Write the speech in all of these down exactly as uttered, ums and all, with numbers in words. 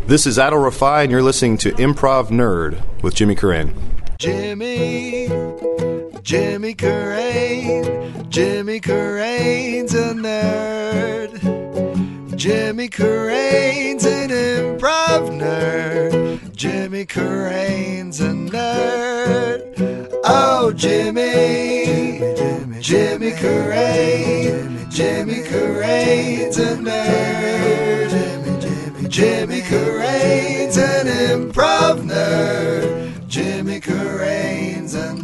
This is Adil Rafai, and you're listening to Improv Nerd with Jimmy Carrane. Jimmy, Jimmy Carrane, Jimmy Carrane's a nerd. Jimmy Carrane's an improv nerd. Jimmy Carrane's a nerd. Oh, Jimmy, Jimmy, Jimmy Carrane, Jimmy Carrane's a nerd. Jimmy, Jimmy, Jimmy Carrane's an improv nerd. Jimmy Carrane's a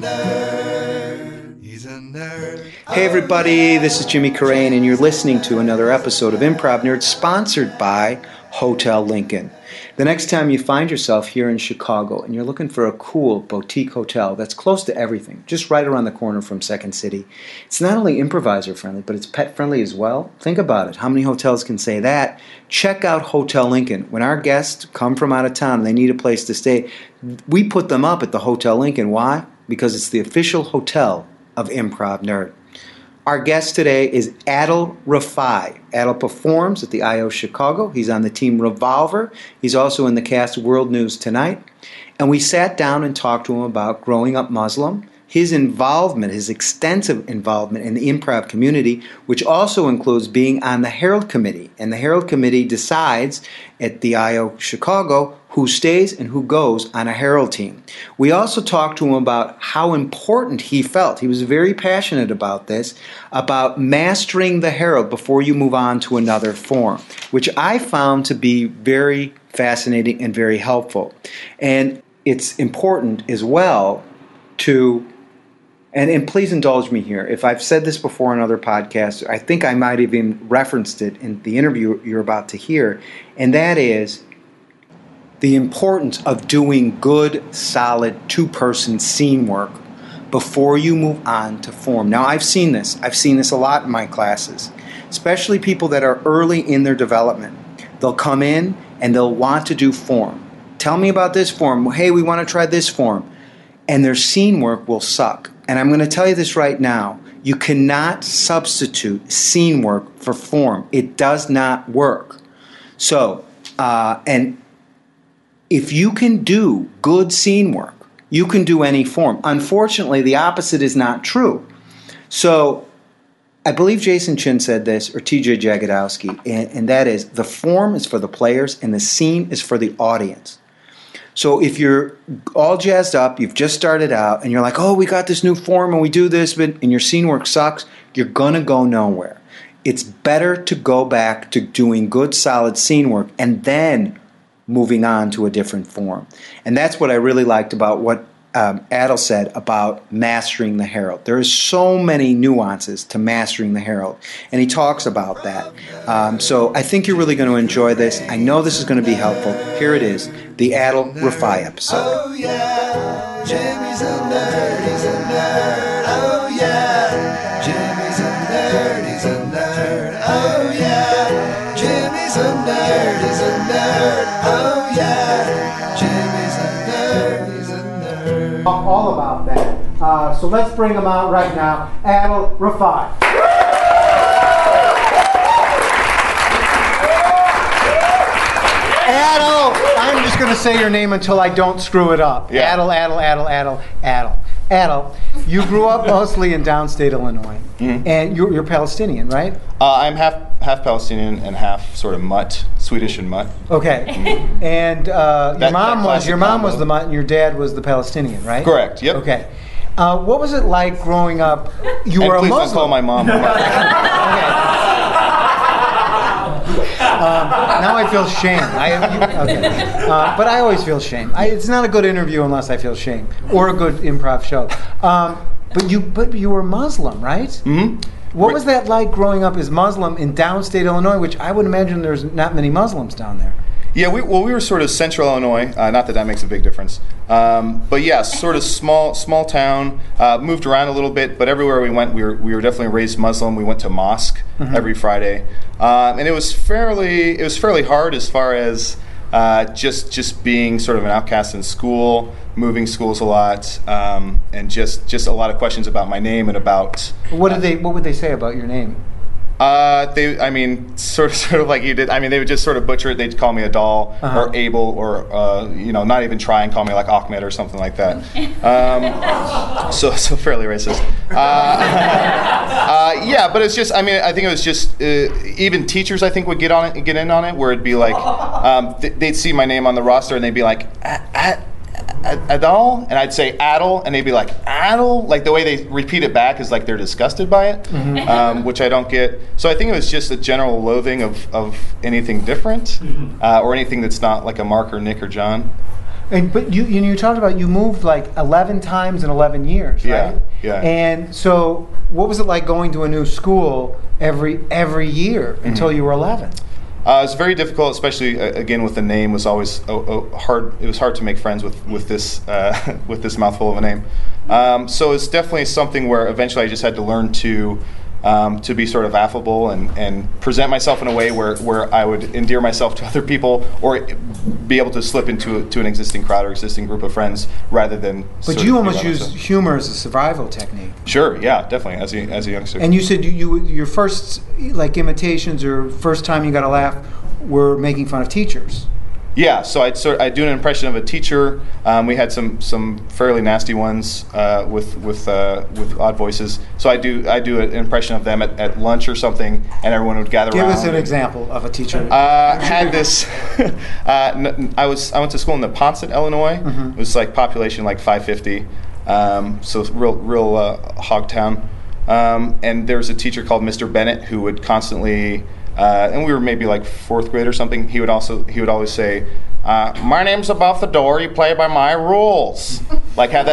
nerd. He's a nerd. Hey everybody, this is Jimmy Carrane, and you're listening to another episode of Improv Nerd, sponsored by Hotel Lincoln. The next time you find yourself here in Chicago and you're looking for a cool boutique hotel that's close to everything, just right around the corner from Second City, it's not only improviser friendly, but it's pet friendly as well. Think about it. How many hotels can say that? Check out Hotel Lincoln. When our guests come from out of town and they need a place to stay, we put them up at the Hotel Lincoln. Why? Because it's the official hotel of Improv Nerd. Our guest today is Adil Rafai. Adil performs at the I O Chicago. He's on the team Revolver. He's also in the cast World News Tonight. And we sat down and talked to him about growing up Muslim, his involvement, his extensive involvement in the improv community, which also includes being on the Herald Committee. And the Herald Committee decides at the I O Chicago who stays and who goes on a Herald team. We also talked to him about how important he felt. He was very passionate about this, about mastering the Herald before you move on to another form, which I found to be very fascinating and very helpful. And it's important as well to, and, and please indulge me here, if I've said this before in other podcasts, I think I might have even referenced it in the interview you're about to hear, and that is the importance of doing good, solid, two-person scene work before you move on to form. Now, I've seen this. I've seen this a lot in my classes, especially people that are early in their development. They'll come in and they'll want to do form. Tell me about this form. Hey, we want to try this form. And their scene work will suck. And I'm going to tell you this right now. You cannot substitute scene work for form. It does not work. So, uh, and if you can do good scene work, you can do any form. Unfortunately, the opposite is not true. So I believe Jason Chin said this, or T J Jagodowski, and, and that is the form is for the players and the scene is for the audience. So if you're all jazzed up, you've just started out, and you're like, oh, we got this new form and we do this, but and your scene work sucks, you're going to go nowhere. It's better to go back to doing good, solid scene work and then moving on to a different form. And that's what I really liked about what um, Adil said about mastering the Herald. There is so many nuances to mastering the Herald, and he talks about that. Um, so I think you're really going to enjoy this. I know this is going to be helpful. Here it is, the Adil Rafai episode. Oh yeah, Jimmy's a nerd, he's a nerd. Oh yeah, Jimmy's a nerd, he's a nerd. Oh yeah, Jimmy's a nerd, he's a nerd. Oh yeah, Jimmy's a nerd, he's a nerd. All about that. Uh, so let's bring him out right now. Adil Rafai. Adil, I'm just going to say your name until I don't screw it up. Yeah. Adil, Adil, Adil, Adil, Adil. Adil, you grew up mostly in downstate Illinois, mm-hmm. and you're, you're Palestinian, right? Uh, I'm half half Palestinian and half sort of mutt, Swedish and mutt. Okay, mm-hmm. and uh, that, your mom was your mom combo. was the mutt, and your dad was the Palestinian, right? Correct. Yep. Okay, uh, what was it like growing up? You and were a please Muslim. don't call my mom. Okay. Um, now I feel shame. I, you, okay. uh, but I always feel shame. I, it's not a good interview unless I feel shame, or a good improv show. Um, but you, but you were Muslim, right? Mm-hmm. What was that like growing up as Muslim in downstate Illinois, which I would imagine there's not many Muslims down there? Yeah, we, well, we were sort of central Illinois. Uh, not that that makes a big difference, um, but yeah, sort of small, small town. Uh, moved around a little bit, but everywhere we went, we were we were definitely raised Muslim. We went to mosque mm-hmm. every Friday, um, and it was fairly it was fairly hard as far as uh, just just being sort of an outcast in school, moving schools a lot, um, and just just a lot of questions about my name and about. What did they? What would they say about your name? Uh, they, I mean, sort of, sort of like you did. I mean, they would just sort of butcher it. They'd call me a doll Uh-huh. or Abel, or uh, you know, not even try and call me like Ahmed or something like that. Um, so, so fairly racist. Uh, uh, yeah, but it's just. I mean, I think it was just uh, even teachers. I think would get on it, get in on it, where it'd be like um, th- they'd see my name on the roster and they'd be like, "A- a- a- Adal?" And I'd say Adel, and they'd be like, Adel? Like the way they repeat it back is like they're disgusted by it, um, which I don't get. So I think it was just a general loathing of, of anything different, uh, or anything that's not like a Mark or Nick or John. And but you you, know, you talked about you moved like eleven times in eleven years, Yeah, right? yeah. And so, what was it like going to a new school every every year until you were eleven? Uh, it's very difficult, especially uh, again with the name. Was always oh, oh, hard. It was hard to make friends with with this uh, with this mouthful of a name. Um, so it's definitely something where eventually I just had to learn to um, to be sort of affable and, and present myself in a way where, where I would endear myself to other people, or be able to slip into a, to an existing crowd or existing group of friends rather than. But sort you of be almost by use myself. humor as a survival technique. Sure, yeah, definitely as a as a youngster. And you said you, you your first like imitations or first time you got a laugh were making fun of teachers. Yeah, so I'd sort I'd do an impression of a teacher. Um, we had some some fairly nasty ones uh, with with uh, with odd voices. So I do I do an impression of them at, at lunch or something, and everyone would gather Give around. us an example of a teacher. Uh, had this. uh, n- I was I went to school in Neponset, Illinois. It was like population like five fifty, um, so it's real real uh, hog town. Um, and there was a teacher called Mister Bennett who would constantly. Uh, and we were maybe like fourth grade or something. He would also he would always say, uh, "My name's above the door. You play by my rules." Like had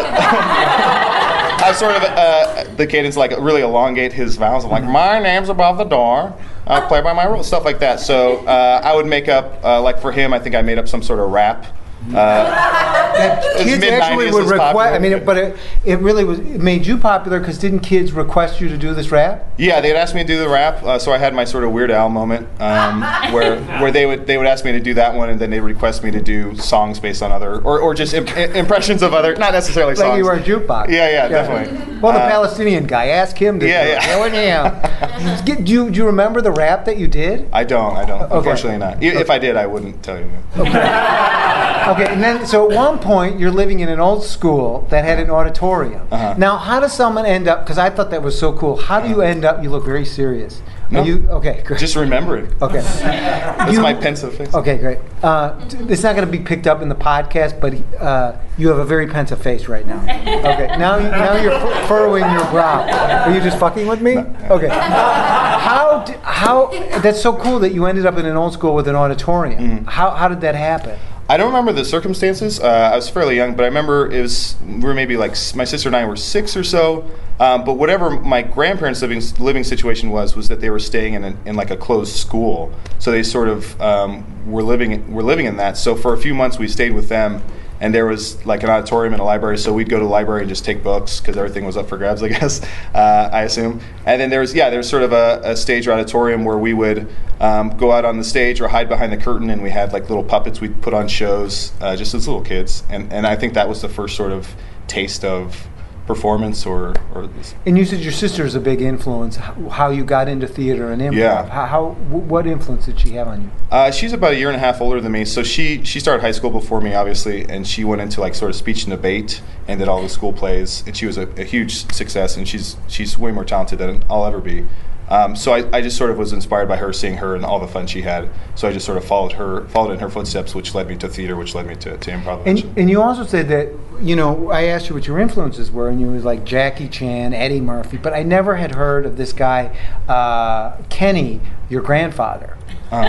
that. I sort of uh, the cadence like really elongate his vowels. I'm like, "My name's above the door. I play by my rules." Stuff like that. So uh, I would make up uh, like for him. I think I made up some sort of rap. Uh, That it was kids mid-nineties, actually it would was request. popular. I mean, it, but it, it really was. It made you popular because didn't kids request you to do this rap? Yeah, they'd ask me to do the rap, uh, so I had my sort of Weird Al moment, um, where where they would they would ask me to do that one, and then they would request me to do songs based on other, or, or just imp- impressions of other, not necessarily songs. Like you were a jukebox. Yeah, yeah, definitely. Well, the Uh, Palestinian guy, ask him to yeah, do yeah. it. Yeah. Get- do, you, do you remember the rap that you did? I don't, I don't. Okay. Unfortunately, not. E- If I did, I wouldn't tell you. Okay, and then so at one point you're living in an old school that had an auditorium. Uh-huh. Now, how does someone end up? Because I thought that was so cool. How do you end up? You look very serious. No. Are you okay? Great. Just remember it. Okay. That's You- my pensive face. Okay, great. Uh, t- it's not going to be picked up in the podcast, but uh, you have a very pensive face right now. Okay, now you- now you're fur- furrowing your brow. Are you just fucking with me? Okay. How d- how that's so cool that you ended up in an old school with an auditorium. Mm-hmm. How how did that happen? I don't remember the circumstances. Uh, I was fairly young, but I remember it was we were maybe like s- my sister and I were six or so. Um, but whatever my grandparents' living living situation was, was that they were staying in, a, in like a closed school. So they sort of um, were living were living in that. So for a few months we stayed with them, and there was like an auditorium and a library. So we'd go to the library and just take books because everything was up for grabs, I guess. Uh, I assume. And then there was yeah, there was sort of a, a stage or auditorium where we would um, go out on the stage or hide behind the curtain, and we had like little puppets we'd put on shows uh, just as little kids. And and I think that was the first sort of taste of performance or or this. And you said your sister is a big influence. How, how you got into theater and improv? Yeah. How, how wh- what influence did she have on you? Uh, she's about a year and a half older than me, so she she started high school before me, obviously, and she went into like sort of speech and debate and did all the school plays, and she was a, a huge success, and she's she's way more talented than I'll ever be. Um, so I, I just sort of was inspired by her, seeing her and all the fun she had. So I just sort of followed her, followed in her footsteps, which led me to theater, which led me to, to improv. And, and you also said that, you know, I asked you what your influences were, and you was like Jackie Chan, Eddie Murphy, but I never had heard of this guy, uh, Kenny, your grandfather. Uh,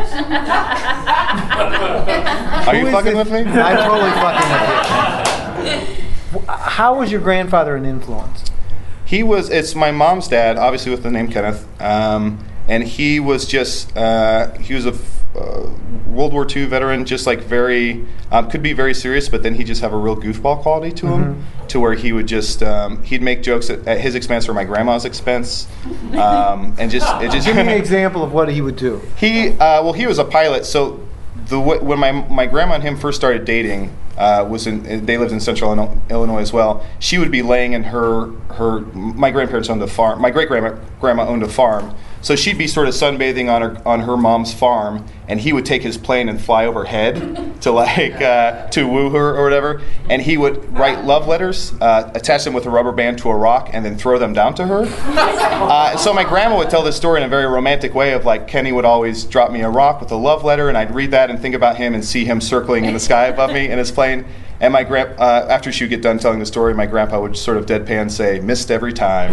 are Who you is fucking this- with me? I'm totally fucking with you. How was your grandfather an influence? He was, it's my mom's dad, obviously with the name Kenneth, um, and he was just, uh, he was a f- uh, World War Two veteran, just like very, um, could be very serious, but then he'd just have a real goofball quality to him, to where he would just, um, he'd make jokes at, at his expense or my grandma's expense, um, and just, it just. Give me an example of what he would do. He, uh, well, he was a pilot, so the w- when my my grandma and him first started dating, uh, was in they lived in central Illino- Illinois as well. She would be laying in her her my grandparents owned a farm. My great grandma grandma owned a farm, So she'd be sort of sunbathing on her on her mom's farm, and he would take his plane and fly overhead to like uh, to woo her or whatever. And he would write love letters, uh, attach them with a rubber band to a rock, and then throw them down to her. Uh, so my grandma would tell this story in a very romantic way of like Kenny would always drop me a rock with a love letter, and I'd read that and think about him and see him circling in the sky above me in his plane. And my grand, uh, after she would get done telling the story, my grandpa would sort of deadpan say, "Missed every time."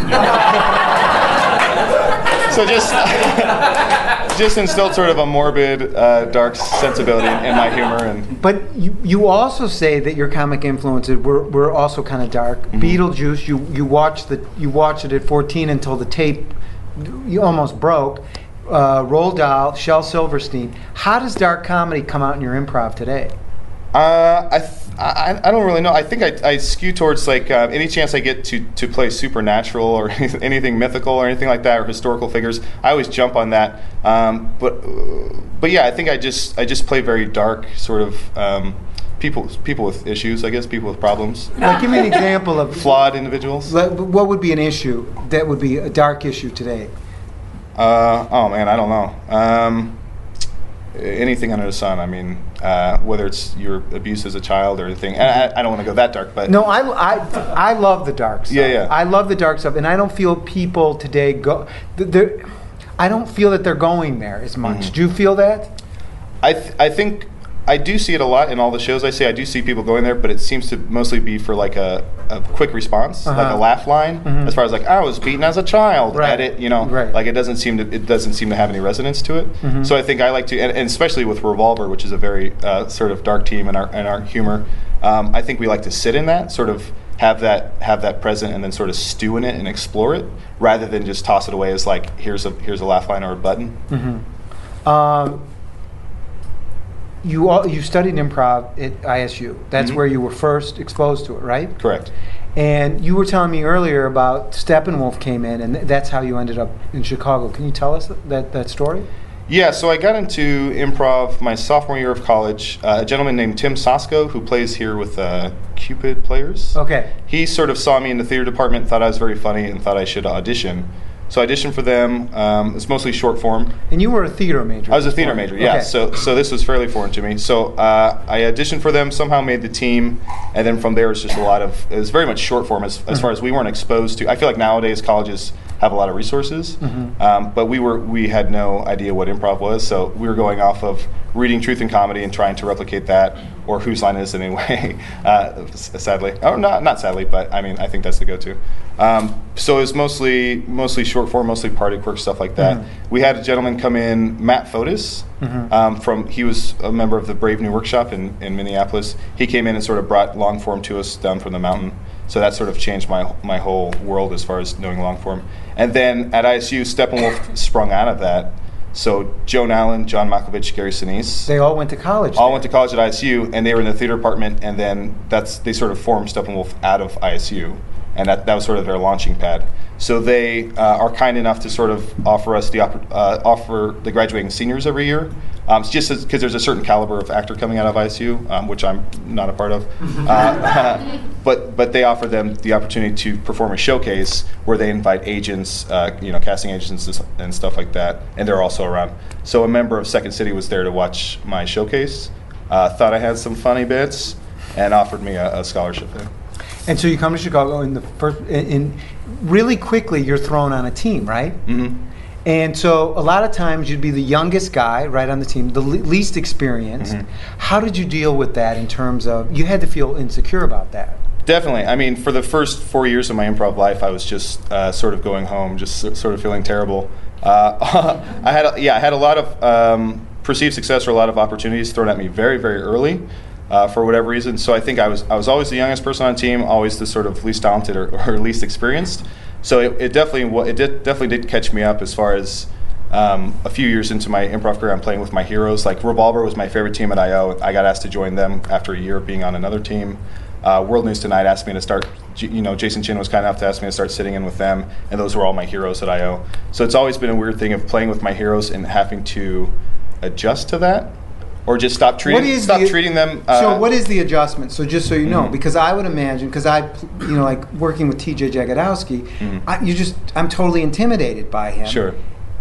So just just instilled sort of a morbid, uh, dark sensibility in, in my humor. And but you, you also say that your comic influences were, were also kind of dark. Mm-hmm. Beetlejuice, you you watched the you watched it at fourteen until the tape you almost broke. Uh, Roald Dahl, Shel Silverstein. How does dark comedy come out in your improv today? Uh, I, th- I I don't really know. I think I, I skew towards like uh, any chance I get to, to play supernatural or anything mythical or anything like that or historical figures. I always jump on that. Um, but uh, but yeah, I think I just I just play very dark sort of um, people people with issues. I guess people with problems. Like, give me an example of flawed individuals. What would be an issue that would be a dark issue today? Uh, oh man, I don't know. Um, anything under the sun. I mean, uh, whether it's your abuse as a child or anything. I, I don't want to go that dark, but no, I, I, I love the dark stuff. Yeah, yeah. I love the dark stuff, and I don't feel people today go. They're, I don't feel that they're going there as much. Mm-hmm. Do you feel that? I th- I think I do see it a lot in all the shows I see. I do see people going there, but it seems to mostly be for like a, a quick response, uh-huh. like a laugh line. Mm-hmm. As far as like I was beaten as a child, right. at it, you know, right. like it doesn't seem to it doesn't seem to have any resonance to it. Mm-hmm. So I think I like to, and, and especially with Revolver, which is a very uh, sort of dark team in our in our humor. Um, I think we like to sit in that, sort of have that have that present, and then sort of stew in it and explore it, rather than just toss it away as like here's a here's a laugh line or a button. Mm-hmm. Um, You all, you studied improv at I S U. That's mm-hmm. where you were first exposed to it, right? Correct. And you were telling me earlier about Steppenwolf came in, and th- that's how you ended up in Chicago. Can you tell us that, that story? Yeah, so I got into improv my sophomore year of college. Uh, a gentleman named Tim Sasko, who plays here with uh, Cupid Players. Okay. He sort of saw me in the theater department, thought I was very funny, and thought I should audition. So I auditioned for them. Um, it's mostly short form. And you were a theater major. I was a theater major, yeah. Okay. So so this was fairly foreign to me. So uh, I auditioned for them, somehow made the team, and then from there it's just a lot of, it was very much short form as, as mm-hmm. far as we weren't exposed to. I feel like nowadays colleges have a lot of resources, mm-hmm. um, but we were we had no idea what improv was, so we were going off of reading Truth and Comedy and trying to replicate that, or Whose Line Is It Anyway, uh, sadly. Or not not sadly, but I mean, I think that's the go-to. Um, so it was mostly mostly short form, mostly party quirk, stuff like that. Mm-hmm. We had a gentleman come in, Matt Fotis, mm-hmm. um, from, he was a member of the Brave New Workshop in, in Minneapolis. He came in and sort of brought long form to us down from the mountain. So that sort of changed my my whole world as far as knowing long form. And then at I S U, Steppenwolf sprung out of that. So Joan Allen, John Malkovich, Gary Sinise. They all went to college. All there. went to college at I S U, and they were in the theater department, and then that's they sort of formed Steppenwolf out of I S U. And that, that was sort of their launching pad. So they uh, are kind enough to sort of offer us the oppor- uh, offer the graduating seniors every year. Um, it's just because there's a certain caliber of actor coming out of I S U, um, which I'm not a part of. Uh, but but they offer them the opportunity to perform a showcase where they invite agents, uh, you know, casting agents and stuff like that, and they're also around. So a member of Second City was there to watch my showcase, uh, thought I had some funny bits, and offered me a, a scholarship there. And so you come to Chicago, and the first, and really quickly you're thrown on a team, right? Mm-hmm. And so a lot of times you'd be the youngest guy right on the team, the le- least experienced. Mm-hmm. How did you deal with that in terms of, you had to feel insecure about that? Definitely. I mean, for the first four years of my improv life, I was just uh, sort of going home, just sort of feeling terrible. Uh, I had, a, yeah, I had a lot of um, perceived success or a lot of opportunities thrown at me very, very early. Uh, for whatever reason, so I think I was I was always the youngest person on the team, always the sort of least talented or, or least experienced. So it, it definitely it did, definitely did catch me up as far as um, a few years into my improv career. I'm playing with my heroes. Like Revolver was my favorite team at I O. I got asked to join them after a year of being on another team. Uh, World News Tonight asked me to start. You know, Jason Chin was kind enough to ask me to start sitting in with them, and those were all my heroes at I O. So it's always been a weird thing of playing with my heroes and having to adjust to that. Or just stop treating stop the, treating them. Uh, so what is the adjustment? So just so you know, mm-hmm. because I would imagine, because I, you know, like working with T J Jagodowski, mm-hmm. I, you just I'm totally intimidated by him. Sure.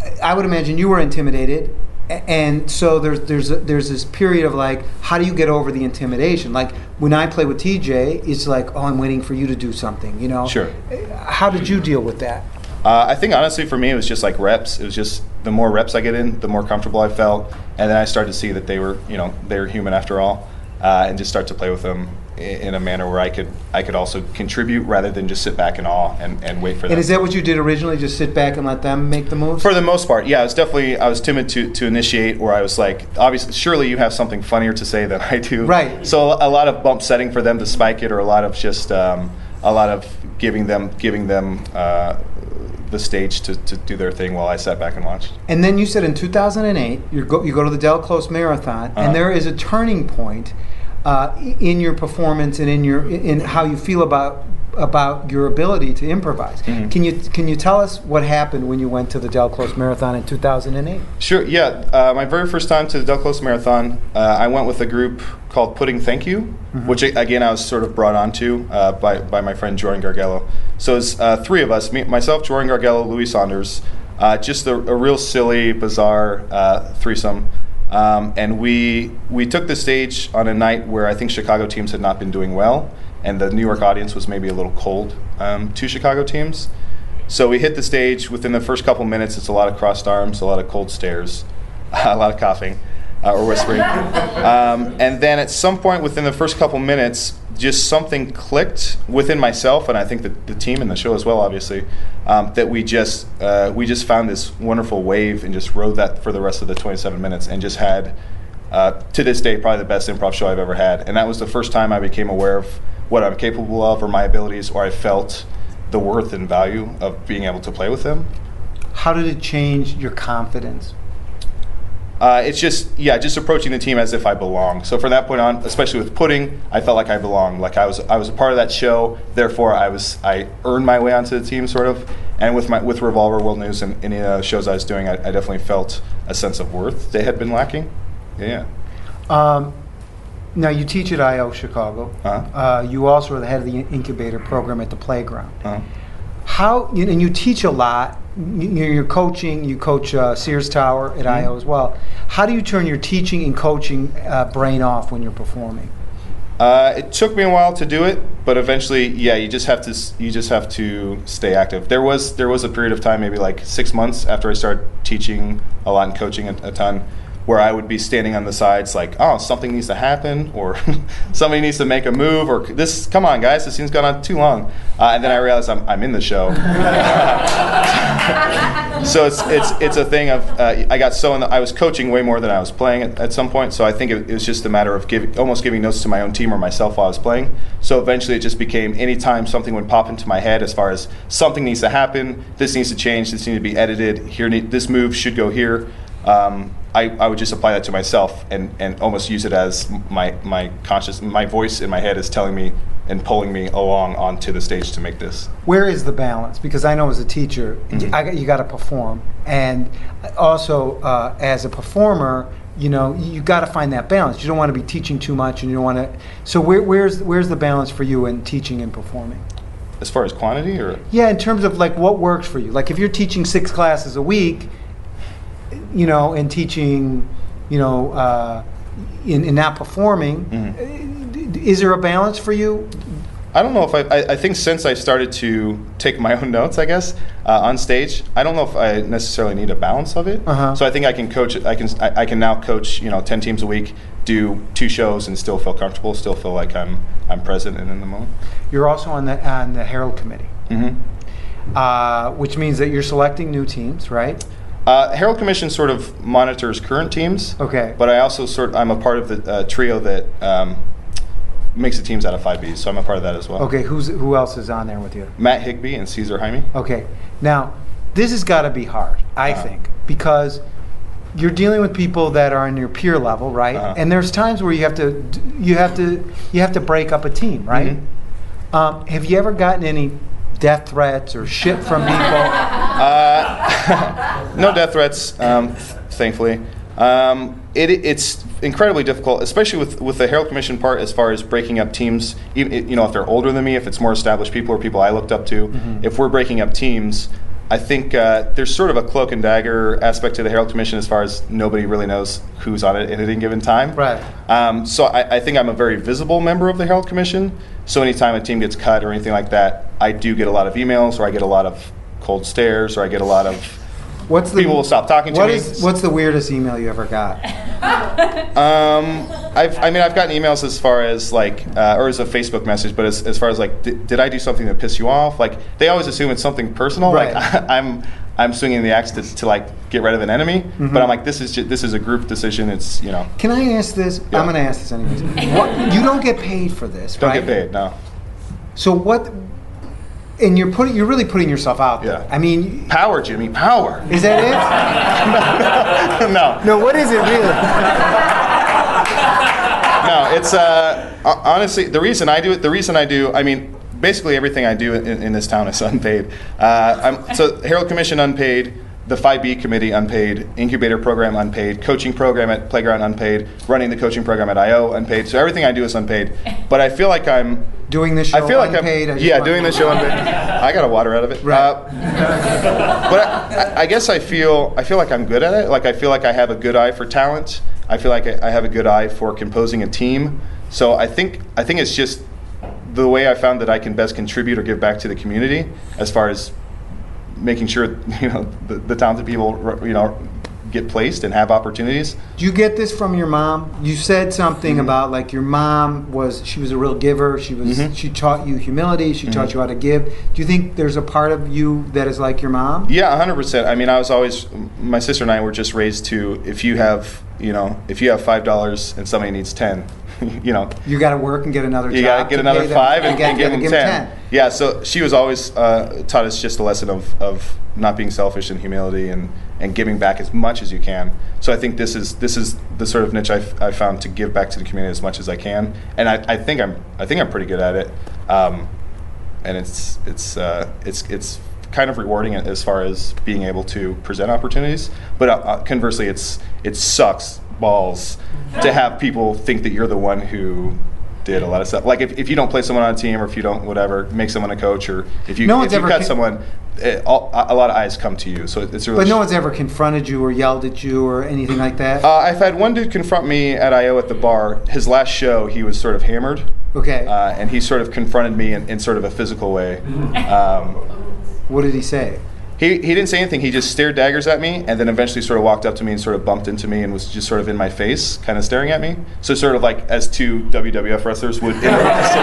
I would imagine you were intimidated, a- and so there's there's a, there's this period of like, how do you get over the intimidation? Like when I play with T J, it's like, oh, I'm waiting for you to do something, you know? Sure. How did you deal with that? Uh, I think honestly for me it was just like reps. It was just the more reps I get in, the more comfortable I felt, and then I started to see that they were, you know, they were human after all, uh, and just start to play with them in, in a manner where I could I could also contribute rather than just sit back in awe and, and wait for them. And is that what you did originally? Just sit back and let them make the moves? For the most part, yeah. I was definitely I was timid to, to initiate, or I was like, obviously, surely you have something funnier to say than I do. Right. So a lot of bump setting for them to spike it, or a lot of just um, a lot of giving them giving them. Uh, the stage to, to do their thing while I sat back and watched. And then you said in two thousand eight, you go, you go to the Del Close Marathon, Uh-huh. and there is a turning point uh, in your performance and in your in how you feel about about your ability to improvise. Mhm. Can you can you tell us what happened when you went to the Del Close Marathon in two thousand eight? Sure, yeah. Uh, my very first time to the Del Close Marathon, uh, I went with a group called Pudding Thank You, Mhm. which again I was sort of brought onto uh, by, by my friend Jordan Gargello. So it's uh, three of us, me, myself, Jordan Gargello, Louis Saunders, uh, just a, a real silly, bizarre uh, threesome. Um, and we we took the stage on a night where I think Chicago teams had not been doing well, and the New York audience was maybe a little cold um, to Chicago teams. So we hit the stage. Within the first couple minutes, it's a lot of crossed arms, a lot of cold stares, a lot of coughing uh, or whispering. Um, and then at some point within the first couple minutes, just something clicked within myself, and I think that the team and the show as well, obviously, um, that we just uh, we just found this wonderful wave and just rode that for the rest of the twenty-seven minutes, and just had, uh, to this day, probably the best improv show I've ever had. And that was the first time I became aware of what I'm capable of or my abilities, or I felt the worth and value of being able to play with them. How did it change your confidence? Uh, it's just, yeah, just approaching the team as if I belong. So from that point on, especially with Pudding, I felt like I belonged. Like I was, I was a part of that show. Therefore, I was, I earned my way onto the team, sort of. And with my, with Revolver, World News, and any of the shows I was doing, I, I definitely felt a sense of worth they had been lacking. Yeah. Um, now you teach at I O Chicago. Uh-huh. Uh, you also are the head of the incubator program at the Playground. Uh-huh. How, you- and you teach a lot. You- You're coaching. You coach uh, Sears Tower at I O as well. How do you turn your teaching and coaching uh, brain off when you're performing? Uh, it took me a while to do it, but eventually, yeah, you just have to s- you just have to stay active. There was there was a period of time, maybe like six months after I started teaching a lot and coaching a, a ton, where I would be standing on the sides like, oh, something needs to happen, or somebody needs to make a move, or this, come on, guys, this scene's gone on too long. Uh, and then I realized I'm, I'm in the show. So it's it's it's a thing of, uh, I got so in the, I was coaching way more than I was playing at, at some point, so I think it, it was just a matter of giving, almost giving notes to my own team or myself while I was playing. So eventually it just became, anytime something would pop into my head as far as something needs to happen, this needs to change, this needs to be edited, here need, this move should go here. Um, I, I would just apply that to myself and, and almost use it as my my conscious, my voice in my head is telling me and pulling me along onto the stage to make this. Where is the balance? Because I know as a teacher, Mhm. I, got- you got to perform, and also uh, as a performer, you know, you got to find that balance. You don't want to be teaching too much, and you don't want to. So where, where's where's the balance for you in teaching and performing? As far as quantity, or? Yeah, in terms of like what works for you. Like if you're teaching six classes a week, you know, and teaching, you know, uh, in, in not performing, Mhm. is there a balance for you? I don't know if I, I, I think since I started to take my own notes, I guess, uh, on stage, I don't know if I necessarily need a balance of it. Uh-huh. So I think I can coach, I can, I, I can now coach, you know, ten teams a week, do two shows and still feel comfortable, still feel like I'm, I'm present and in the moment. You're also on the on the Herald Committee, Mm-hmm. uh, which means that you're selecting new teams, right? Uh, Herald Commission sort of monitors current teams. Okay. But I also sort, I'm a part of the uh, trio that um, makes the teams out of five Bs, so I'm a part of that as well. Okay, who's who else is on there with you? Matt Higbee and Caesar Jaime. Okay, now this has got to be hard, I Uh-huh. think, because you're dealing with people that are on your peer level, right? Uh-huh. And there's times where you have to you have to you have to break up a team, right? Mhm. Um, have you ever gotten any death threats or shit from people? Uh, no death threats, um, thankfully. Um, it, it's incredibly difficult, especially with, with the Herald Commission part, as far as breaking up teams. Even, you know, if they're older than me, if it's more established people or people I looked up to, Mhm. if we're breaking up teams, I think uh, there's sort of a cloak and dagger aspect to the Herald Commission as far as nobody really knows who's on it at any given time. Right. Um, so I, I think I'm a very visible member of the Herald Commission. So anytime a team gets cut or anything like that, I do get a lot of emails, or I get a lot of cold stares, or I get a lot of What's the, people will stop talking to what me. Is, what's the weirdest email you ever got? Um, I've, I mean, I've gotten emails as far as like, uh, or as a Facebook message, but as, as far as like, did, did I do something that pissed you off? Like, they always assume it's something personal. Right. Like, I'm, I'm swinging the axe to, to like get rid of an enemy, Mm-hmm. but I'm like, this is ju- this is a group decision. It's you know, Can I ask this? Yeah. I'm going to ask this anyways. What, you don't get paid for this, don't right? get paid. No, So what? And you're putting, you're really putting yourself out there. Yeah. I mean, power, Jimmy, power. is that it? no, No, what is it really? no, it's uh, ho- honestly the reason I do it. The reason I do, I mean, basically everything I do in, in this town is unpaid. Uh, I'm, so Herald Commission unpaid, the five B committee unpaid, incubator program unpaid, coaching program at Playground unpaid, running the coaching program at I O unpaid. So everything I do is unpaid. But I feel like I'm Doing this show I feel like unpaid? I I'm just yeah want- doing the show unpaid. I got a water out of it. Right. Uh, but I, I guess I feel I feel like I'm good at it. Like I feel like I have a good eye for talent. I feel like I, I have a good eye for composing a team. So I think I think it's just the way I found that I can best contribute or give back to the community as far as making sure you know the, the talented people you know get placed and have opportunities. Do you get this from your mom? You said something about like your mom was, she was a real giver. She was, Mhm. she taught you humility. She taught Mhm. you how to give. Do you think there's a part of you that is like your mom? Yeah, one hundred percent. I mean, I was always, my sister and I were just raised to, if you have, you know, if you have five dollars and somebody needs ten, you know, You got to work and get another you job. got to get to another pay them, five and, get- and give gotta them ten. Yeah, so she was always uh, taught us just a lesson of, of not being selfish and humility and, and giving back as much as you can. So I think this is this is the sort of niche I've, I found to give back to the community as much as I can, and I, I think I'm I think I'm pretty good at it, um, and it's it's uh, it's it's kind of rewarding as far as being able to present opportunities. But uh, conversely, it's it sucks balls to have people think that you're the one who did a lot of stuff. Like if, if you don't play someone on a team, or if you don't whatever make someone a coach, or if you No if one's you ever cut con- someone, it, all, a lot of eyes come to you. So it's really. But no one's ever confronted you or yelled at you or anything like that? Uh, I've had one dude confront me at I O at the bar. His last show, he was sort of hammered, Okay. uh, and he sort of confronted me in, in sort of a physical way. Um, What did he say? He, he didn't say anything. He just stared daggers at me, and then eventually sort of walked up to me and sort of bumped into me and was just sort of in my face, kind of staring at me. So sort of like as two W W F wrestlers would. You know,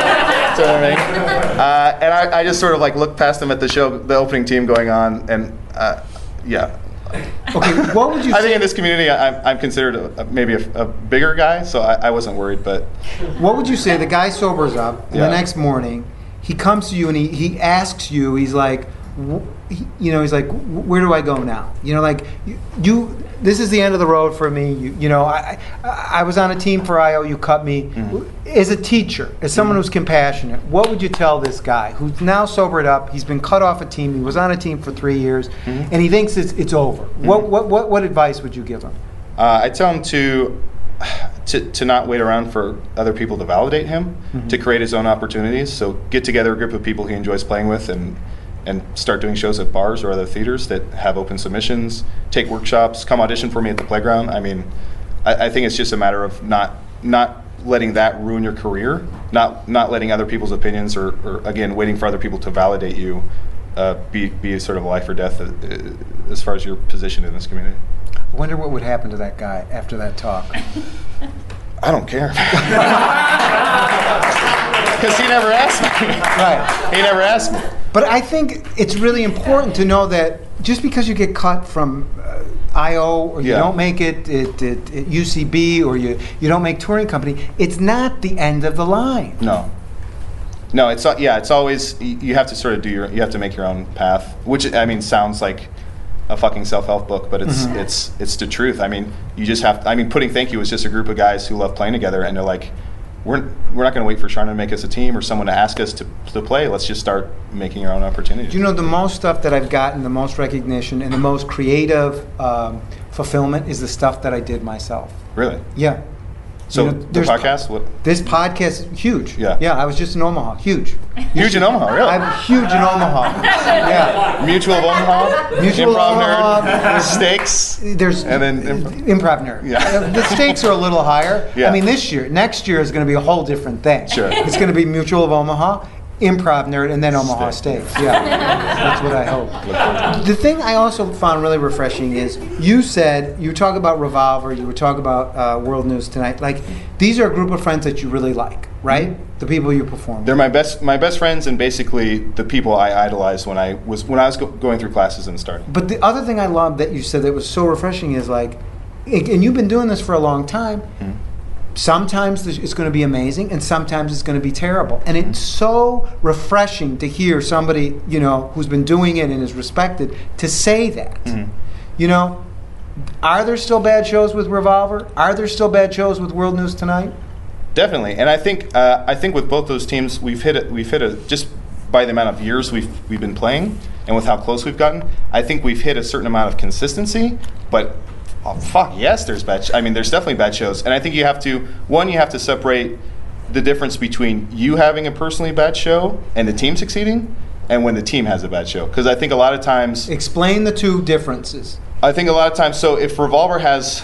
so, so I mean, uh, and I, I just sort of like looked past him at the show, the opening team going on, and uh, yeah. Okay, what would you I say? think in this community, I'm, I'm considered a, a, maybe a, a bigger guy, so I, I wasn't worried. But What would you say? The guy sobers up, and Yeah. the next morning, he comes to you and he, he asks you, he's like, wh- he- you know, he's like, "Wh- where do I go now? You know, like, you, you this is the end of the road for me. You, you know, I, I I was on a team for I O, you cut me. Mm-hmm. As a teacher, as someone who's compassionate, what would you tell this guy who's now sobered up, he's been cut off a team, he was on a team for three years, Mm-hmm. and he thinks it's, it's over. What, what, what, what advice would you give him? Uh, I tell him to, to to not wait around for other people to validate him, to create his own opportunities. So get together a group of people he enjoys playing with, and and start doing shows at bars or other theaters that have open submissions. Take workshops. Come audition for me at the Playground. I mean, I, I think it's just a matter of not not letting that ruin your career. Not not letting other people's opinions or, or again waiting for other people to validate you uh, be be sort of a life or death uh, as far as your position in this community. I wonder what would happen to that guy after that talk. I don't care. Because he never asked me. Right. He never asked me. But I think it's really important to know that just because you get cut from uh, I O or you Yeah. don't make it at, at, at U C B or you, you don't make touring company, it's not the end of the line. No. No, it's not, yeah, it's always, y- you have to sort of do your, you have to make your own path, which, I mean, sounds like a fucking self-help book, but it's Mhm. it's it's the truth. I mean, you just have, I mean, Putting Thank You is just a group of guys who love playing together, and they're like, we're we're not going to wait for Sharna to make us a team or someone to ask us to, to play. Let's just start making our own opportunities. Do you know the most stuff that I've gotten, the most recognition, and the most creative um, fulfillment is the stuff that I did myself. Really? Yeah. So You know, the there's- podcast, what? This podcast, huge. Yeah. Yeah, I was just in Omaha. Huge. Huge in Omaha, really? I'm huge in Omaha. Yeah. Mutual of Omaha, Mutual Improv Omaha. Nerd, Stakes, There's and then imp- improv nerd. Yeah. Uh, The stakes are a little higher. Yeah. I mean, this year, next year is going to be a whole different thing. Sure. It's going to be Mutual of Omaha, Improv Nerd, and then Omaha Steak. Steaks. Yeah. That's what I hope. The thing I also found really refreshing is you said, you talk about Revolver, you were talking about uh, World News Tonight. Like, these are a group of friends that you really like, right? The people you perform They're with. my best my best friends and basically the people I idolized when I was when I was go- going through classes and starting. But the other thing I love that you said that was so refreshing is like, and you've been doing this for a long time, Mm-hmm. sometimes there's- it's going to be amazing and sometimes it's going to be terrible. And it's so refreshing to hear somebody, you know, who's been doing it and is respected to say that. Mhm. You know, are there still bad shows with Revolver? Are there still bad shows with World News Tonight? Definitely, and I think uh, I think with both those teams, we've hit it. We've hit a just by the amount of years we've we've been playing, and with how close we've gotten. I think we've hit a certain amount of consistency. But oh, fuck yes, there's bad. Sh- I mean, there's definitely bad shows, and I think you have to one, you have to separate the difference between you having a personally bad show and the team succeeding, and when the team has a bad show. Because I think a lot of times, Explain the two differences. I think a lot of times, so if Revolver has.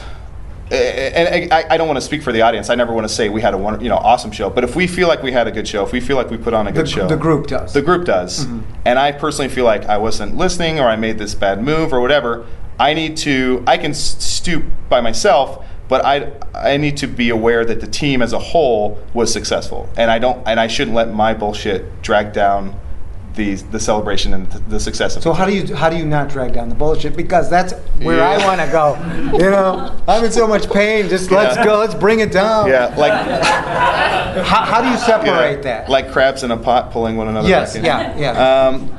And I, I don't want to speak for the audience. I never want to say we had a one, you know, awesome show. But if we feel like we had a good show, if we feel like we put on a The, good show, the group does. the group does. And I personally feel like I wasn't listening, or I made this bad move, or whatever. I need to. I can s- stoop by myself, but I I need to be aware that the team as a whole was successful, and I don't. And I shouldn't let my bullshit drag down the the celebration and the, the success of So the how do team. you how do you not drag down the bullshit? Because that's where I Yeah. want to go. You know, I'm in so much pain. Just let's Yeah. go. Let's bring it down. Yeah, like How, how do you separate yeah, that? like crabs in a pot pulling one another yes. back in. Yeah. Yeah. Um,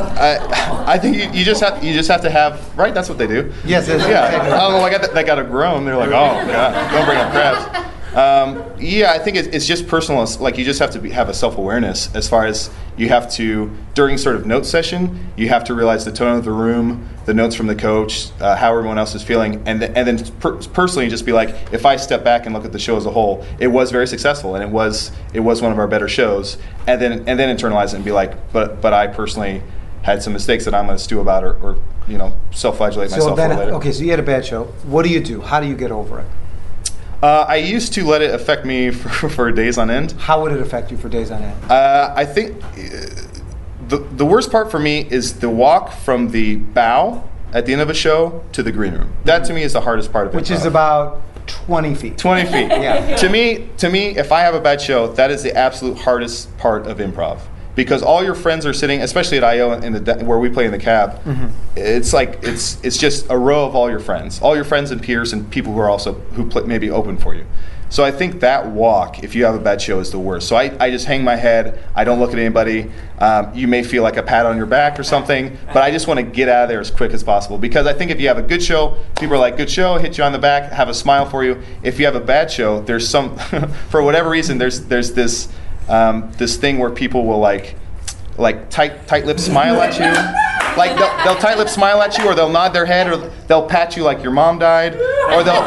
I, I think you, you just have you just have to have right. That's what they do. Yes, yes, Yeah. exactly. Oh, well, I got that, that got a groan. They're like, oh god, don't bring up crabs. Um, yeah, I think it's, it's just personal. It's like you just have to be, have a self-awareness as far as you have to during sort of note session. You have to realize the tone of the room, the notes from the coach, uh, how everyone else is feeling, and th- and then per- personally just be like, if I step back and look at the show as a whole, it was very successful and it was it was one of our better shows, and then and then internalize it and be like, but but I personally had some mistakes that I'm going to stew about or, or you know self-flagellate So myself then, for later. okay. So you had a bad show. What do you do? How do you get over it? Uh, I used to let it affect me for, for days on end. How would it affect you for days on end? Uh, I think uh, the the worst part for me is the walk from the bow at the end of a show to the green room. That to me is the hardest part of it. Which is about twenty feet. twenty feet. Yeah. To me, to me, if I have a bad show, that is the absolute hardest part of improv. Because all your friends are sitting, especially at I O in the where we play in the cab. It's like it's it's just a row of all your friends, all your friends and peers and people who are also who play, maybe open for you. So I think that walk, if you have a bad show, is the worst. So I, I just hang my head. I don't look at anybody. Um, you may feel like a pat on your back or something, but I just want to get out of there as quick as possible. Because I think if you have a good show, people are like, good show, hit you on the back, have a smile for you. If you have a bad show, there's some, for whatever reason, there's there's this um, this thing where people will like like tight tight lip smile at you. Like they'll, they'll tight lip smile at you, or they'll nod their head, or they'll pat you like your mom died, or they'll,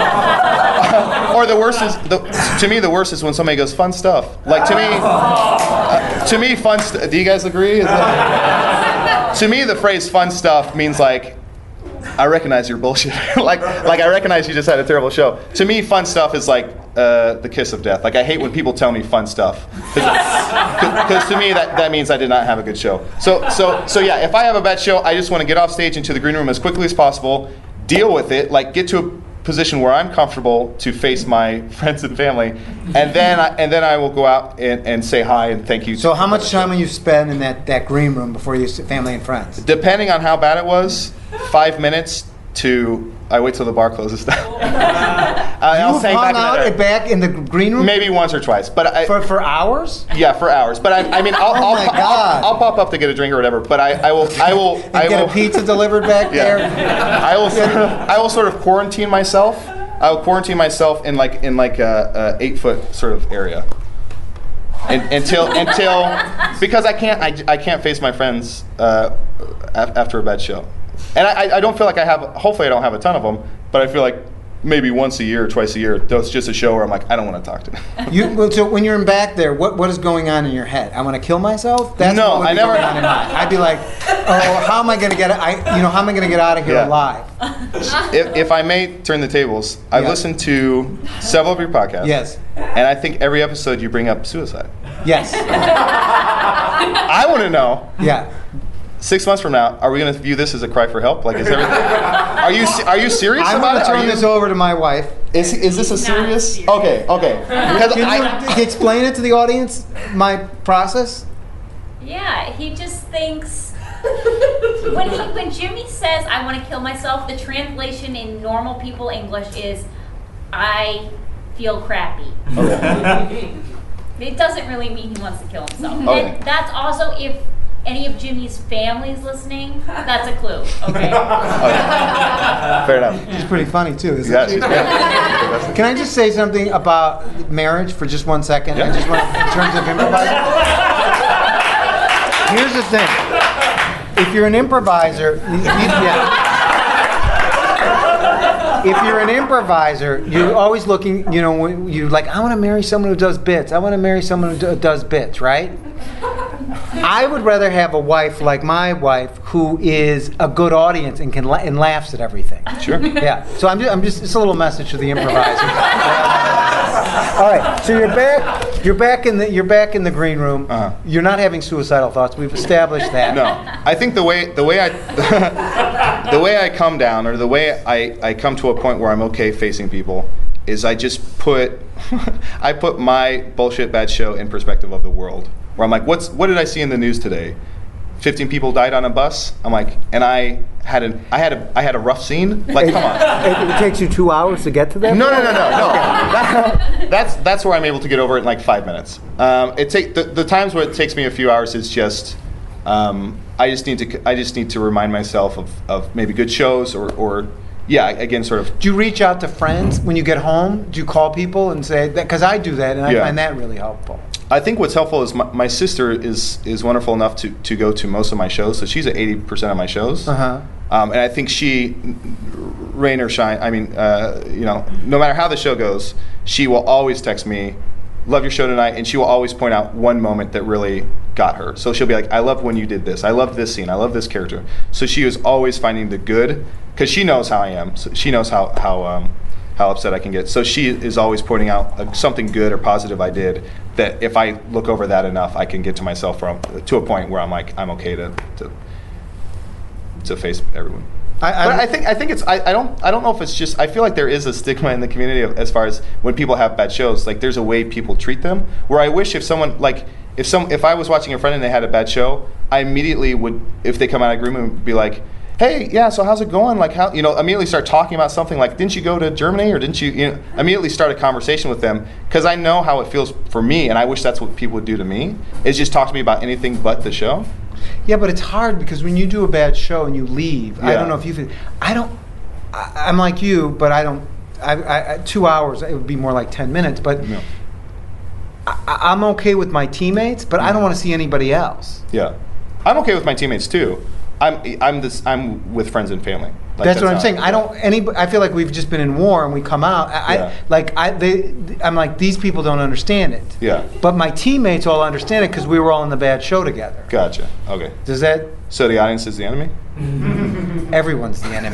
or the worst is, the, to me the worst is when somebody goes fun stuff. Like to me, uh, to me fun. St- do you guys agree? Is that, to me the phrase fun stuff means like, I recognize your bullshit. like like I recognize you just had a terrible show. To me, fun stuff is like uh, the kiss of death. Like I hate when people tell me fun stuff, because to me that, that means I did not have a good show. So so so yeah, if I have a bad show, I just want to get off stage into the green room as quickly as possible, deal with it, like get to a position where I'm comfortable to face my friends and family, and then I, and then I will go out and, and say hi and thank you. So how much time will you spend in that, that green room before you see family and friends? Depending on how bad it was, five minutes to I wait till the bar closes down. uh, I'll You've hang hung back out in at that- back in the green room maybe once or twice, but I, for, for hours? yeah, for hours. But I, I mean, I'll, Oh I'll, my I'll, God. I'll, pop up to get a drink or whatever. But I, I will, I will, And I get will. a pizza delivered back Yeah. there? I will, sort of, I will sort of quarantine myself. I will quarantine myself in like in like a, a eight foot sort of area. And, until until because I can't I, I can't face my friends uh, af- after a bad show, and I, I don't feel like I have. Hopefully, I don't have a ton of them, but I feel like maybe once a year, twice a year. That's just a show where I'm like, I don't want to talk to them. You, well, so when you're in back there, what, what is going on in your head? I want to kill myself? That's No, what would I be never- going on in mine. I'd be like, oh, how am I going to get? I, you know, how am I going to get out of here Yeah. alive? if, if I may turn the tables, I've Yeah. listened to several of your podcasts. Yes. And I think every episode you bring up suicide. Yes. I want to know. Yeah. Six months from now, are we going to view this as a cry for help? Like, is everything? Are you se- are you serious I'm about going it? to Are turn you- this over to my wife. Is is this a He's not serious? serious. Okay, okay. Because Can I, you explain it to the audience? My process. Yeah, he just thinks when he when Jimmy says I want to kill myself, the translation in normal people English is I feel crappy. okay. It doesn't really mean he wants to kill himself. Okay. And that's also if any of Jimmy's family's listening, that's a clue. Okay. Fair enough. She's pretty funny too, isn't Yeah, she? she's great. Can I just say something about marriage for just one second? Yeah. I just want, in terms of improvising. Here's the thing: if you're an improviser, you, you- yeah. If you're an improviser, you're always looking. You know, when you like, I want to marry someone who does bits. I want to marry someone who do- does bits, right? I would rather have a wife like my wife who is a good audience and can la- and laughs at everything. Sure. Yeah. So I'm just, I'm just it's a little message to the improviser. All right. So you're back. You're back in the you're back in the green room. Uh-huh. You're not having suicidal thoughts. We've established that. No, I think the way the way I the way I come down, or the way I, I come to a point where I'm okay facing people, is I just put I put my bullshit bad show in perspective of the world. Where I'm like, what's what did I see in the news today? fifteen people died on a bus. I'm like, and I had a I had a I had a rough scene. Like, come on. It, it takes you two hours to get to that. No, no, no, no, no. That- that's that's where I'm able to get over it in like five minutes. Um, it take the, the times where it takes me a few hours is just um, I just need to I just need to remind myself of, of maybe good shows or, or yeah, again, sort of. Do you reach out to friends when you get home? Do you call people and say that? Because I do that, and I Yeah. find that really helpful. I think what's helpful is my, my sister is is wonderful enough to, to go to most of my shows, so she's at eighty percent of my shows. Uh-huh. Um, and I think she, rain or shine, I mean, uh, you know, no matter how the show goes, she will always text me, love your show tonight, and she will always point out one moment that really got her. So she'll be like, I love when you did this. I love this scene. I love this character. So she is always finding the good, because she knows how I am. So she knows how, how, um, how upset I can get. So she is always pointing out uh, something good or positive I did, that if I look over that enough, I can get to myself from, to a point where I'm like, I'm okay to, to to face everyone. I, But I think I think it's I, I don't I don't know if it's just I feel like there is a stigma in the community of, as far as when people have bad shows, like there's a way people treat them, where I wish if someone like if some if I was watching a friend and they had a bad show, I immediately would, if they come out of agreement, be like, hey, yeah, so how's it going? Like, how, you know, immediately start talking about something like, didn't you go to Germany or didn't you, you know, immediately start a conversation with them, because I know how it feels for me, and I wish that's what people would do to me, is just talk to me about anything but the show. Yeah, but it's hard because when you do a bad show and you leave, I Yeah. don't know if you feel. I don't. I, I'm like you, but I don't. I, I, I- two hours. It would be more like ten minutes. But Yeah. I, I'm okay with my teammates, but I don't want to see anybody else. Yeah, I'm okay with my teammates too. I'm I'm this I'm with friends and family. Like, that's, what I'm not- saying. I don't. Any. I feel like we've just been in war and we come out. I, Yeah. I like. I. They. I'm like, these people don't understand it. Yeah. But my teammates all understand it because we were all in the bad show together. Gotcha. Okay. Does that? So the audience is the enemy? Everyone's the enemy.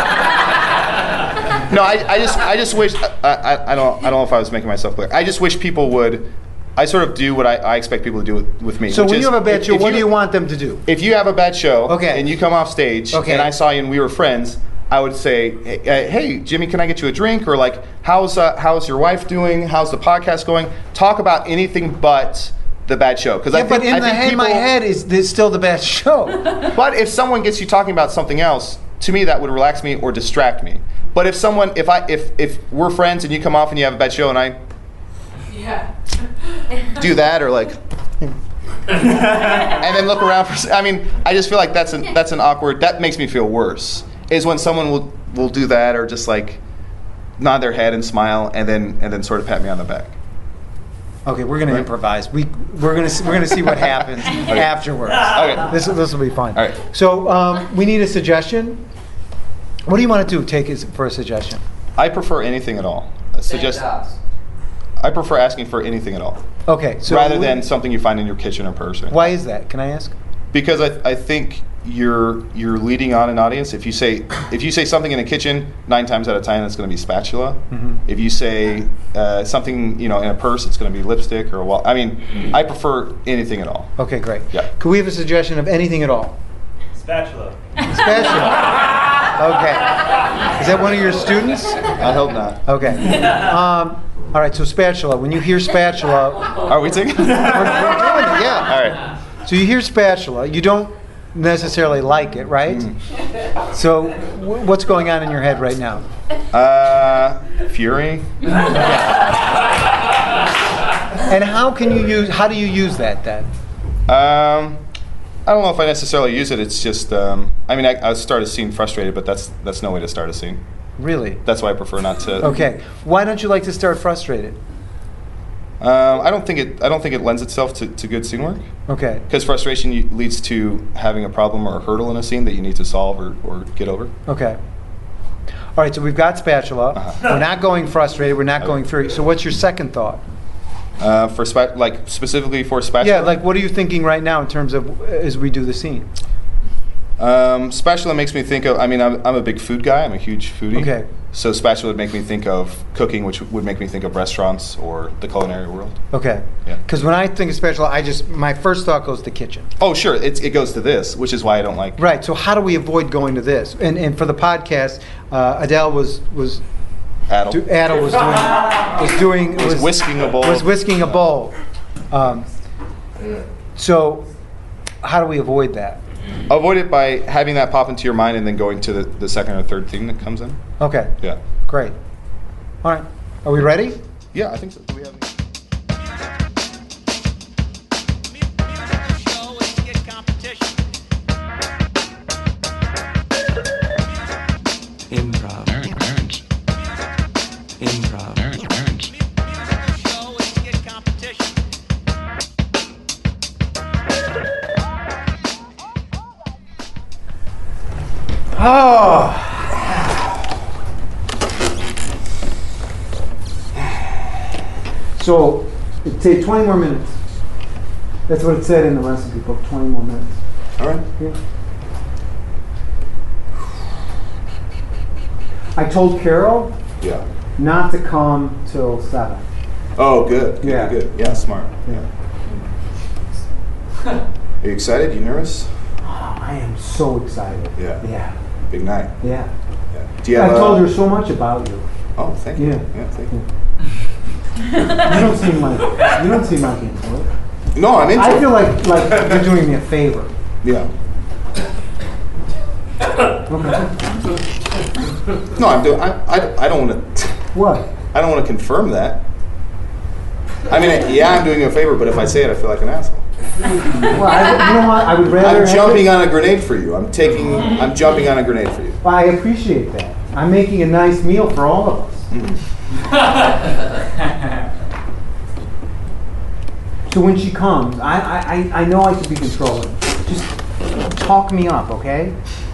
No, I, I just I just wish I, I, I don't I don't know if I was making myself clear. I just wish people would. I sort of do what I, I expect people to do with, with me. So which when is, you have a bad if- show, if what do you want them to do? If you have a bad show, Okay. and you come off stage, Okay. and I saw you and we were friends, I would say, hey, uh, hey, Jimmy, can I get you a drink? Or like, how's uh, how's your wife doing? How's the podcast going? Talk about anything but the bad show. Because Yeah, I think, but in I the think head, people, my head is there's still the bad show. But if someone gets you talking about something else, to me that would relax me or distract me. But if someone, if I, if if we're friends and you come off and you have a bad show and I Yeah. do that or like, and then look around for, I mean, I just feel like that's an that's an awkward. That makes me feel worse. Is when someone will will do that or just like nod their head and smile and then and then sort of pat me on the back. Okay, we're gonna Right. improvise. We we're gonna see, we're gonna see what happens afterwards. Okay. This this will be fun. All right. So um, we need a suggestion. What do you want to do? Take as for a suggestion. I prefer anything at all. So just, I prefer asking for anything at all, Okay, so rather than something you find in your kitchen or purse. why is that? Can I ask? Because I, I think you're you're leading on an audience. If you say if you say something in a kitchen, nine times out of ten it's going to be spatula. Mm-hmm. If you say uh, something you know in a purse, it's going to be lipstick or a wall. I mean, I prefer anything at all. Okay, great. Yeah. Could we have a suggestion of anything at all? Spatula. Spatula. Okay. Is that one of your students? I hope not. Okay. Um, all right, so spatula. When you hear spatula, Are we taking? we're, we're doing it, yeah. All right. So you hear spatula, you don't necessarily like it, right? Mm. So w- what's going on in your head right now? Uh, fury. And how can you use, how do you use that then? Um, I don't know if I necessarily use it. It's just, um, I mean, I, I start a scene frustrated, but that's that's no way to start a scene. Really? That's why I prefer not to. Okay. Why don't you like to start frustrated? Um, I don't think it. I don't think it lends itself to, to good scene work. Okay. Because frustration you- leads to having a problem or a hurdle in a scene that you need to solve or, or get over. Okay. All right, so we've got spatula. Uh-huh. We're not going frustrated. We're not Okay. going through. So what's your second thought? Uh, for spa- like specifically for spatula. Yeah, like what are you thinking right now in terms of uh, as we do the scene? Um, spatula makes me think of. I mean, I'm, I'm a big food guy. I'm a huge foodie. Okay. So spatula would make me think of cooking, which would make me think of restaurants or the culinary world. Okay. Yeah. Because when I think of spatula, I just my first thought goes to kitchen. Oh, sure. It's, it goes to this, which is why I don't like. Right. So how do we avoid going to this? And and for the podcast, uh, Adele was was Adel. do, Adele was doing was doing Was whisking a bowl. Was whisking a bowl. Um, so how do we avoid that? Avoid it by having that pop into your mind and then going to the, the second or third theme that comes in. Okay. Yeah. Great. All right. Are we ready? Yeah, I think so. Do we have any? Improv. Nerds. Improv. Nerds. Oh. So, it'd take twenty more minutes. That's what it said in the recipe book, twenty more minutes. All right. Yeah. I told Carol Yeah. not to come till seven. Oh, good. Good, Yeah. Good. Yeah, smart. Yeah. Are you excited? You nervous? Oh, I am so excited. Yeah. Yeah. Big night. Yeah. Yeah. Do you I have? told uh, her so much about you. Oh, thank you. Yeah. Yeah, thank you. You don't seem like you don't seem like into it. No, I'm into I it. feel like like you're doing me a favor. Yeah. Okay. No, I'm doing. I, I, I don't want to. What? I don't want to confirm that. I mean, yeah, I'm doing you a favor, but if I say it, I feel like an asshole. Well, I, you know what? I would rather. I'm have jumping it- on a grenade for you. I'm taking. I'm jumping on a grenade for you. Well, I appreciate that. I'm making a nice meal for all of us. So when she comes, I, I, I- I know I can be controlling. Just talk me up, okay?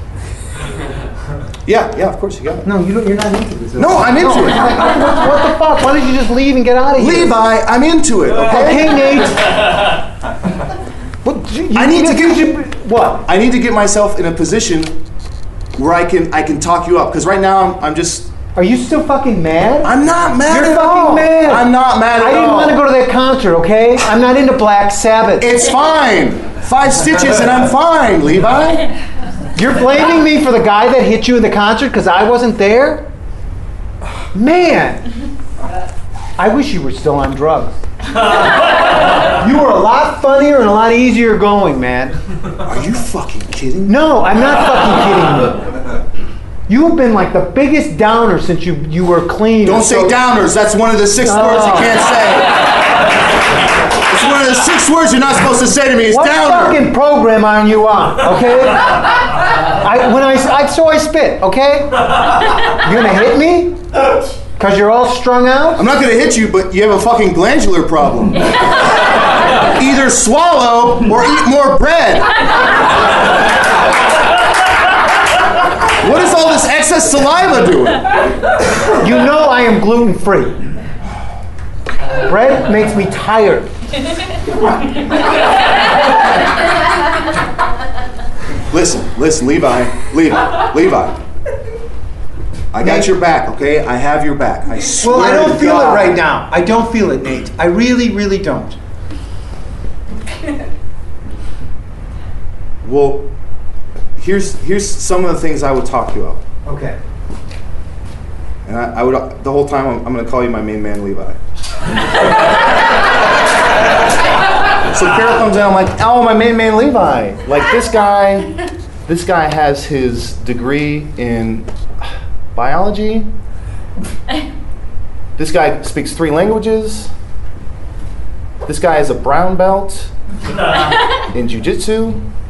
Yeah, yeah, of course you got it. No, you don't, you're not into this. No, I'm into No, it. what, what the fuck? Why don't you just leave and get out of here? Levi, I'm into it. Okay. Okay, Nate. What, you, I need you, to you get- should- What? I need to get myself in a position where I can I can talk you up because right now I'm, I'm just Are you still fucking mad? I'm not mad You're at fucking all. mad. I'm not mad at I didn't all. want to go to that concert, okay? I'm not into Black Sabbath. It's fine. Five stitches and I'm fine, Levi. You're blaming me for the guy that hit you in the concert because I wasn't there? Man! I wish you were still on drugs. You were a lot funnier and a lot easier going, man. Are you fucking kidding? No, I'm not fucking kidding you. You have been like the biggest downer since you, you were clean. Don't say So- downers. That's one of the six words you can't say. It's one of the six words you're not supposed to say to me. It's What downer. fucking program are you on, okay? I, when I, I, so I spit, okay? You're gonna hit me? Because you're all strung out? I'm not gonna hit you, but you have a fucking glandular problem. Either swallow or eat more bread. What is all this excess saliva doing? You know I am gluten-free. Bread makes me tired. Listen, listen, Levi, Levi, Levi. I got your back, okay? I have your back. I swear Well, I don't to feel God. it right now. I don't feel it, Nate. I really, really don't. Well, here's here's some of the things I would talk you up. Okay. And I, I would the whole time I'm, I'm going to call you my main man, Levi. So Carol comes in, I'm like, oh, my main man, Levi. Like this guy, this guy has his degree in biology. This guy speaks three languages. This guy is a brown belt in jiu-jitsu.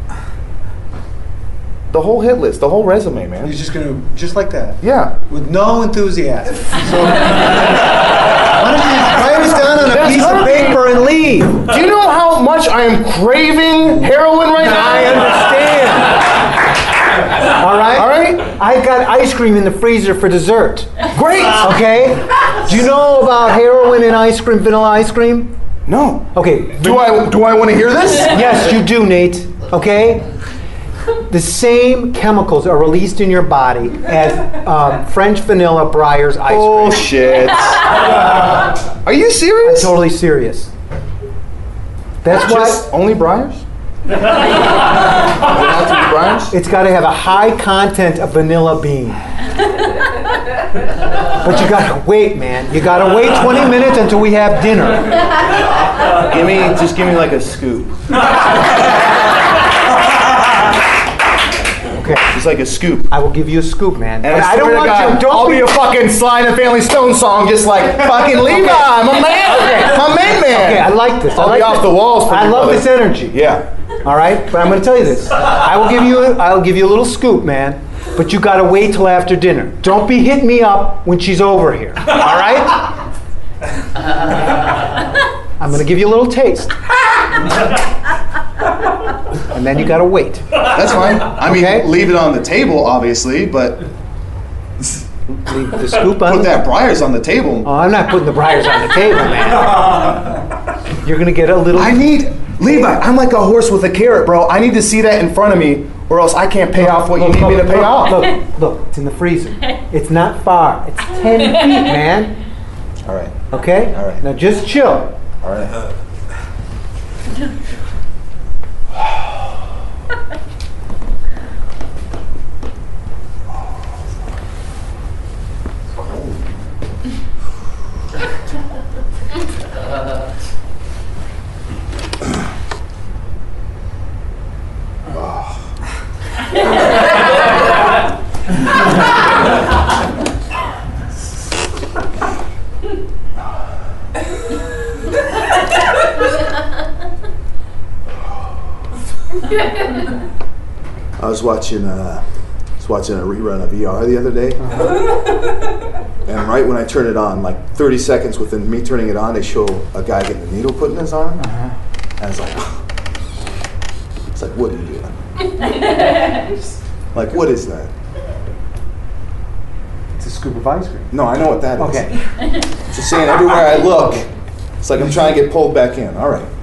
The whole hit list, the whole resume, man. You're just gonna, just like that, Yeah. with no enthusiasm. So, why don't you write us down on a That's piece of perfect. paper and leave? Do you know how much I am craving heroin right now? I understand. All right? All right? I got ice cream in the freezer for dessert. Great. Okay? Do you know about heroin and ice cream, vanilla ice cream? No. Okay. Do I do I want to hear this? Yes, you do, Nate. Okay? The same chemicals are released in your body as um, French vanilla Breyer's ice cream. Bullshit. Are you serious? Totally serious. That's Just why only Breyers? Does it have to be Breyers? it's got to have a high content of vanilla bean. But you gotta wait, man. You gotta wait twenty minutes until we have dinner. Give me just give me like a scoop. Okay. Just like a scoop. I will give you a scoop, man. And But I, swear to God, you. Don't I'll be, be a fucking Sly and the Family Stone song, just like fucking Levi, my man, my main man. Okay, I like this. I I'll like be off this. the walls. For I you, love brother. this energy. Yeah. All right, but I'm going to tell you this. I will give you. A, I'll give you a little scoop, man. But you got to wait till after dinner. Don't be hitting me up when she's over here. All right? I'm going to give you a little taste. And then you got to wait. That's fine. I mean, Okay. leave it on the table, obviously, but Leave the scoop on. put that Breyers on the table. Oh, I'm not putting the Breyers on the table, man. You're going to get a little. I need Levi. I'm like a horse with a carrot, bro. I need to see that in front of me, or else I can't pay off what you Look, need me to look, pay look, off. Look, look, it's in the freezer. It's not far. It's ten feet, man. All right. Okay? All right. Now just chill. All right. I was watching uh, I was watching a rerun of E R the other day, and right when I turn it on, like thirty seconds within me turning it on, they show a guy getting a needle put in his arm, and I was like, it's like, what are you doing? Like, what is that? It's a scoop of ice cream. No, I know what that is. Okay. Just saying, everywhere I look, it's like I'm trying to get pulled back in. All right.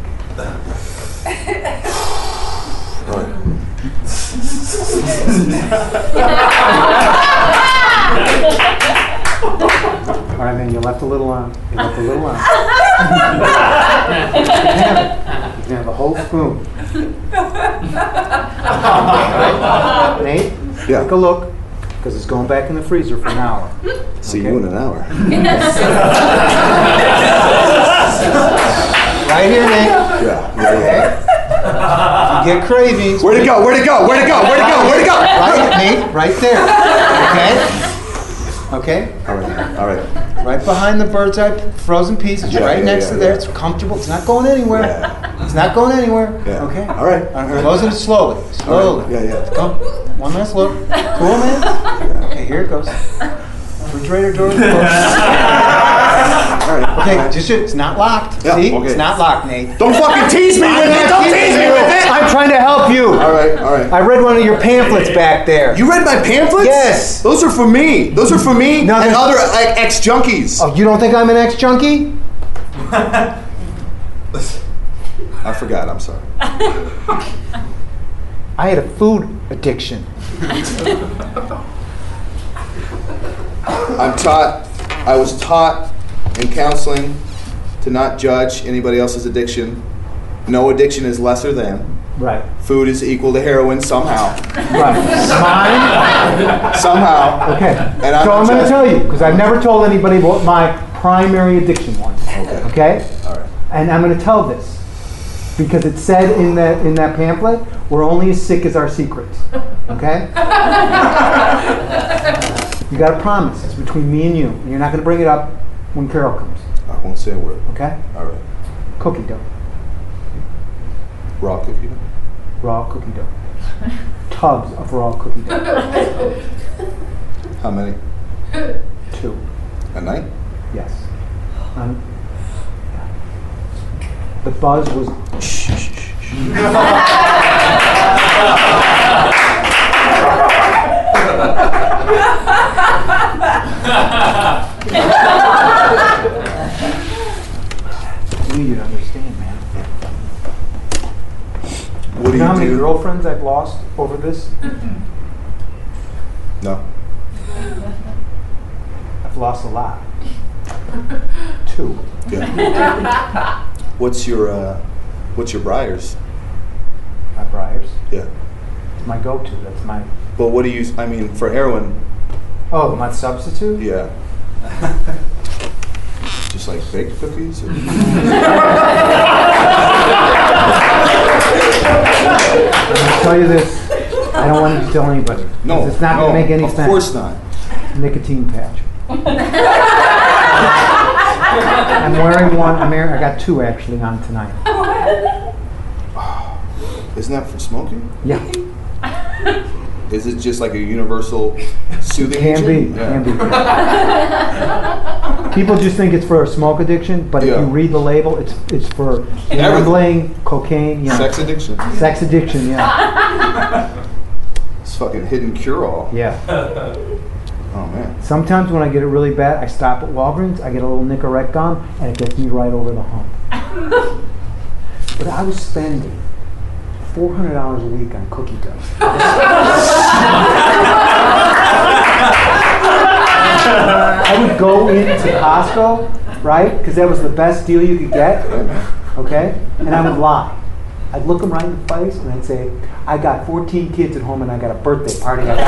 All right. All right, man, you left a little on. You left a little on. You can have it. You can have a whole spoon. All right? Nate, Yeah. take a look, because it's going back in the freezer for an hour. See you in an hour. Right here, Nate. Yeah. yeah, yeah. You get cravings. Where'd it go? Where'd it go? Where'd it go? Where'd it go? Where'd it go? Right, Nate, right there. Okay? Okay? All right. All right. Right behind the bird's eye frozen piece. It's Yeah, right yeah, next yeah, to there. yeah. It's comfortable. It's not going anywhere. Yeah. It's not going anywhere. Yeah. Okay? All right. I'm closing it slowly. Slowly. All right. Yeah, yeah. Come. One last look. Cool, man? Okay, here it goes. Refrigerator door is closed. All right. Okay, just it's not locked. Yeah, See? okay. It's not locked, Nate. Don't fucking tease me with it. Don't tease me with it. I'm trying to help you. All right, all right. I read one of your pamphlets back there. You read my pamphlets? Yes. Those are for me. Those are for me No, and there's- other like ex-junkies. Oh, you don't think I'm an ex-junkie? I forgot. I'm sorry. I had a food addiction. I'm taught. I was taught in counseling to not judge anybody else's addiction. No addiction is lesser than. Right. Food is equal to heroin somehow. Right. Mine? Somehow. Okay. And I'm so I'm not going to judging. tell you, because I've never told anybody what my primary addiction was. Okay. Okay? All right. And I'm going to tell this, because it said in that, in that pamphlet, we're only as sick as our secrets. Okay? You got to promise. It's between me and you. And you're not going to bring it up when Carol comes. I won't say a word. Okay? All right. Cookie dough. Raw cookie dough. Raw cookie dough. Tubs of raw cookie dough. How many? Two. A night? Yes. Um, the buzz was. You need to understand, man. What do You know how you many do? girlfriends I've lost over this? No. I've lost a lot. Two. Yeah. What's your uh, What's your Briars? My Briars. Yeah. It's my go-to. That's my. But what do you? I mean, for heroin, Oh, my substitute? yeah. Just like baked cookies. Or? I'll tell you this. I don't want you to tell anybody. 'cause No. It's not no, going to make any of sense. Of course not. Nicotine patch. I'm wearing one. I'm wearing, I got two actually on tonight. Isn't that for smoking? Yeah. Is it just like a universal soothing Can be. agent? Can be. People just think it's for a smoke addiction, but if Yeah. you read the label, it's it's for gambling, cocaine, yeah. Sex addiction. Sex addiction, yeah. It's fucking hidden cure-all. Yeah. Oh man. Sometimes when I get it really bad, I stop at Walgreens, I get a little Nicorette gum, and it gets me right over the hump. But I was spending four hundred dollars a week on cookie dough. I would go into Costco, right? Because that was the best deal you could get, Yeah, man. okay? And I would lie. I'd look them right in the face and I'd say, I got fourteen kids at home and I got a birthday party I got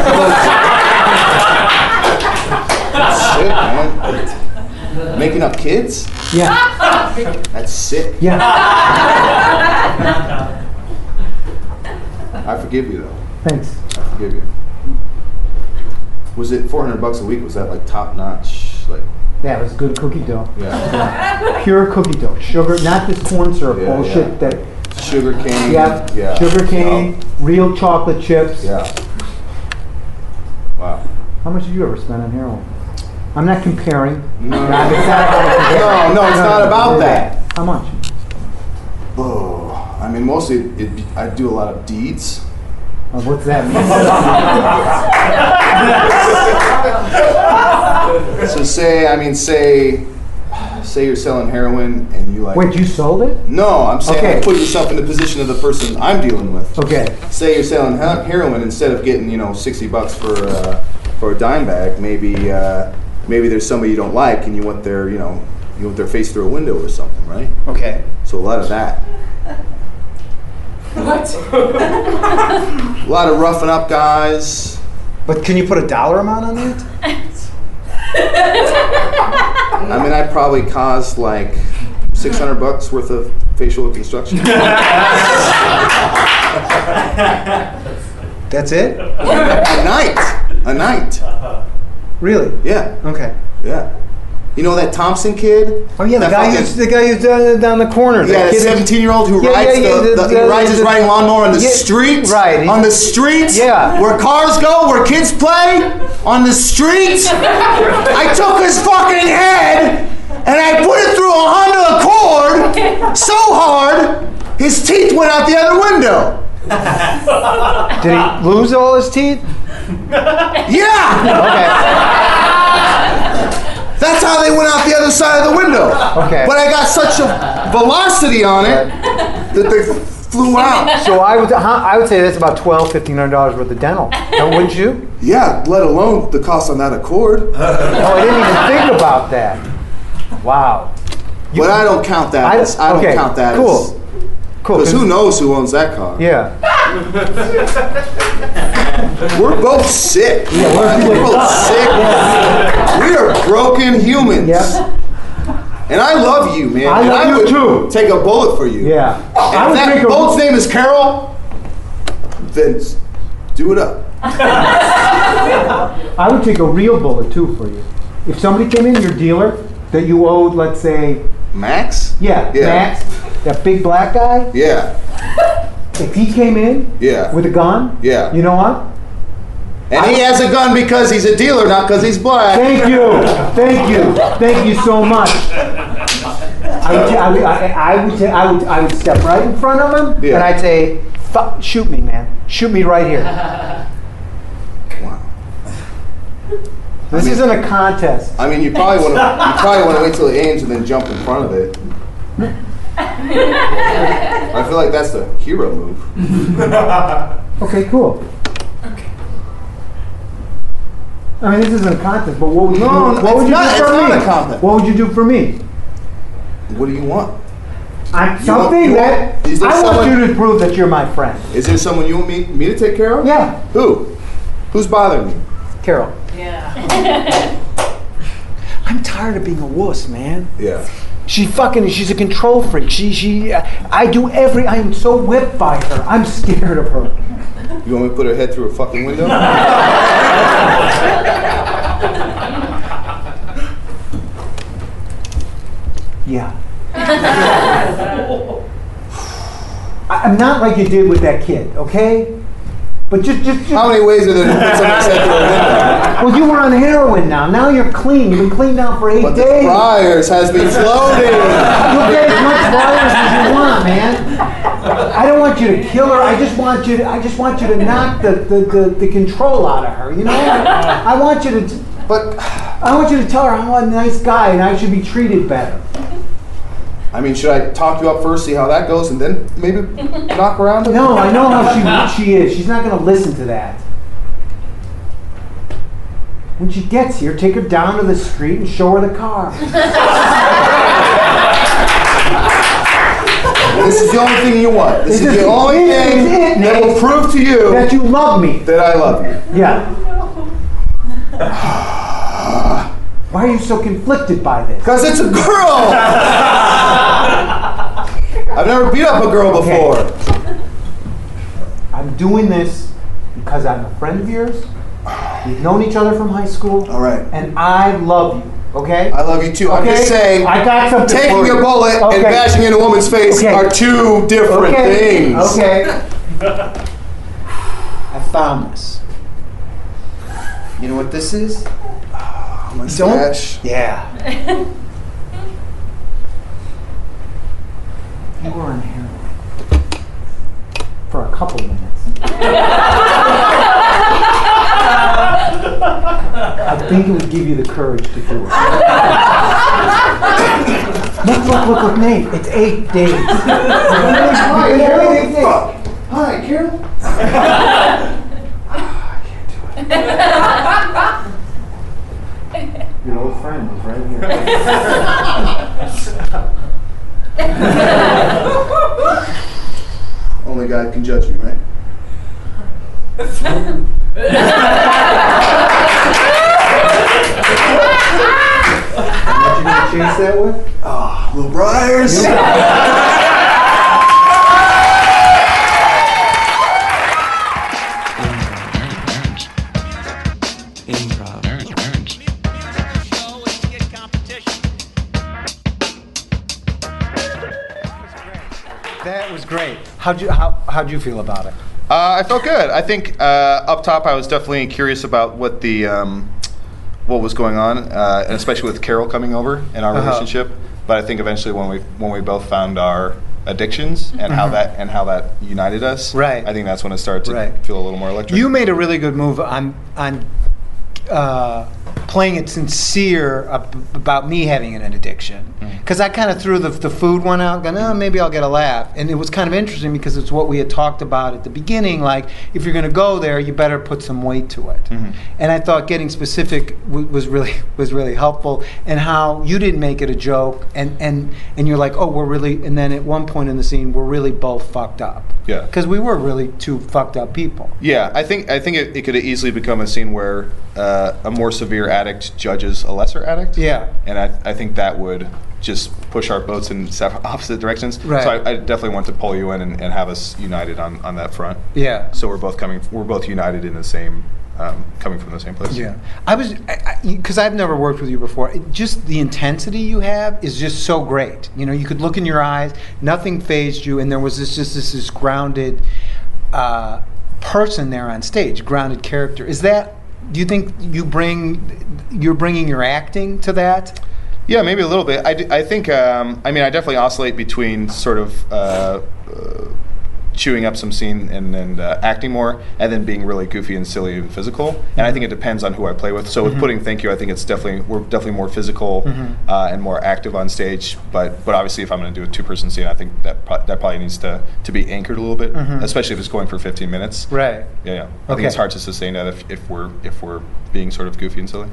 Shit, man. Making up kids? to go to. Yeah, That's sick. yeah. I forgive you though. Thanks. I forgive you. Was it four hundred bucks a week? Was that like top notch? Like, Yeah, it was good cookie dough. yeah. Pure cookie dough. Sugar, not this corn syrup Yeah, bullshit yeah. that, Sugar cane. yeah, Yeah. sugar cane, real chocolate chips. Yeah. Wow. How much did you ever spend on heroin? I'm not comparing. No. God, it's not about comparing. No, no, it's not about that. How much? Oh, I mean, mostly it, I do a lot of deeds. Uh, what's that mean? So say, I mean, say, say you're selling heroin and you like. Wait, you sold it? No, I'm saying Okay. like, put yourself in the position of the person I'm dealing with. Okay. Say you're selling he- heroin, instead of getting, you know, sixty bucks for uh, for a dime bag, maybe uh, maybe there's somebody you don't like and you want their, you know, you want their face through a window or something, right? Okay. So a lot of that. What? A lot of roughing up guys. But can you put a dollar amount on that? I mean, I probably caused like six hundred bucks worth of facial reconstruction. That's it? A night. A night. Really? Yeah. Okay. Yeah. You know that Thompson kid? Oh yeah, the That guy fucking- who's the guy who's down, down the corner. Yeah, that kid that- seventeen-year-old who Yeah, rides yeah, yeah, the, the- the, he the- rides his the- riding lawnmower on the yeah, street. right. On the streets. Yeah. Where cars go, where kids play, on the streets. I took his fucking head and I put it through a Honda Accord so hard, His teeth went out the other window. Did he lose all his teeth? Yeah! Okay. That's how they went out the other side of the window. Okay. But I got such a velocity on it that they flew out. So I would huh, I would say that's about twelve, fifteen hundred dollars worth of dental. Now, wouldn't you? Yeah, let alone the cost on that Accord. Oh, I didn't even think about that. Wow. You- But I don't count that. I- as, I don't okay, count that. cool. Cool. Because who knows who owns that car? Yeah. We're both sick. We're both sick. We are broken humans. Yeah. And I love you, man. I and love I you would too. take a bullet for you. Yeah. And I if would that take a- bullet's name is Carol, then s- do it up. I would take a real bullet too for you. If somebody came in, your dealer, that you owed, let's say, Max? yeah, Yeah. Max, that big black guy, Yeah. if he came in Yeah. with a gun, Yeah. you know what? And he has a gun because he's a dealer, not because he's black. Thank you, thank you, thank you so much. I would, ta- I would, I, I would, ta- I would, I would step right in front of him, Yeah. and I'd say, "Fu- "Shoot me, man! Shoot me right here." Wow. This isn't a contest. I mean, you probably want to. You probably want to wait till it aims and then jump in front of it. I feel like that's the hero move. Okay, cool. I mean, this isn't a contest, but what would you No, do? no, What would it's you not- do for it's me? not a contest. What would you do for me? What do you want? I'm You something want- you that want- is there I want someone- you to prove that you're my friend. Is there someone you want me me to take care of? Yeah, Who? Who's bothering you? Carol. Yeah. I'm tired of being a wuss, man. Yeah. She fucking, she's a control freak. She, she, uh, I do every, I am so whipped by her. I'm scared of her. You want me to put her head through a fucking window? Yeah. I, I'm not like you did with that kid, okay? But just, just, just. How many ways are there to put someone's head through a window? Well, you were on heroin now. Now you're clean. You've been clean now for eight But the days. Friars has me floating. You'll get as much virus as you want, man. I don't want you to kill her. I just want you to. I just want you to knock the, the, the, the control out of her. You know. I want you to. But I want you to tell her I'm a nice guy and I should be treated better. I mean, should I talk you up first, see how that goes, and then maybe knock around? No, I know how she she is. She's not going to listen to that. When she gets here, take her down to the street and show her the car. This is the only thing you want. This This is is the only it, thing it, that will Nate. prove to you That you love me. that I love you. Yeah. Why are you so conflicted by this? Because it's a girl! I've never beat up a girl Okay. before. I'm doing this because I'm a friend of yours. We've known each other from high school. All right. And I love you, okay? I love you too. I'm Okay. just saying, I got something taking for you. a bullet Okay. and bashing in a woman's face Okay. are two different okay. things. Okay. I found this. You know what this is? My Don't- stash. Yeah. You were on heroin for a couple minutes. I think it would give you the courage to do it. Look, look, look, look, Nate. It's eight days. Hi, It's Carol. eight days. Hi, Carol. Your old friend was right here. Only God can judge me, right? What you gonna chase that with? Ah, Little Briars. Improv. That was great. How'd you how how'd you feel about it? Uh, I felt good. I think uh, up top, I was definitely curious about what the um, what was going on, uh, and especially with Carol coming over in our Uh-huh. relationship. But I think eventually, when we when we both found our addictions and how that and how that united us. Right. I think that's when it started to Right. feel a little more electric. You made a really good move on on uh, playing it sincere ab- about me having an addiction. Because I kind of threw the, the food one out, going, oh, maybe I'll get a laugh. And it was kind of interesting because it's what we had talked about at the beginning. Like, if you're going to go there, you better put some weight to it. Mhm. And I thought getting specific w- was really was really helpful. And how you didn't make it a joke, and and and you're like, oh, we're really. And then at one point in the scene, we're really both fucked up. Yeah. Because we were really two fucked up people. Yeah, I think I think it, it could have easily become a scene where uh, a more severe addict judges a lesser addict. Yeah. And I, I think that would just push our boats in separate opposite directions. Right. So I, I definitely want to pull you in and, and have us united on, on that front. Yeah. So we're both coming. We're both united in the same, um, coming from the same place. Yeah, I was because I've never worked with you before. It, just the intensity you have is just so great. You know, you could look in your eyes, nothing fazed you, and there was this just this, this grounded uh, person there on stage, grounded character. Is that? Do you think you bring you're bringing your acting to that? Yeah, maybe a little bit. I, d- I think, um, I mean, I definitely oscillate between sort of uh, uh, chewing up some scene and, and uh, acting more, and then being really goofy and silly and physical. And I think it depends on who I play with. So with Pudding Thank You, I think it's definitely, we're definitely more physical uh, and more active on stage. But but obviously, if I'm going to do a two-person scene, I think that pro- that probably needs to, to be anchored a little bit, especially if it's going for fifteen minutes. Right. Yeah, yeah. I Okay. think it's hard to sustain that if, if we're if we're being sort of goofy and silly.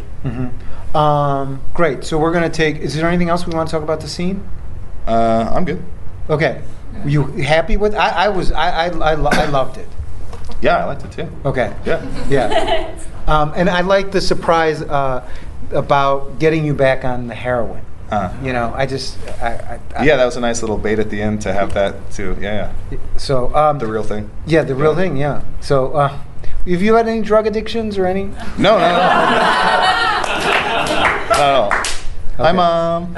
Um, great. So we're gonna take. Is there anything else we want to talk about the scene? Uh, I'm good. Okay. Were you happy with? I, I was. I I, I, lo- I loved it. Yeah, I liked it too. Okay. Yeah. Yeah. Um, and I like the surprise uh, about getting you back on the heroin. Uh, You know, I just. I, I, I, yeah, that was a nice little bait at the end to have that too. Yeah, yeah. So. Um, The real thing. Yeah, the real thing. Yeah. So, uh, have you had any drug addictions or any? No, no, no. Not at all. Hi, Mom.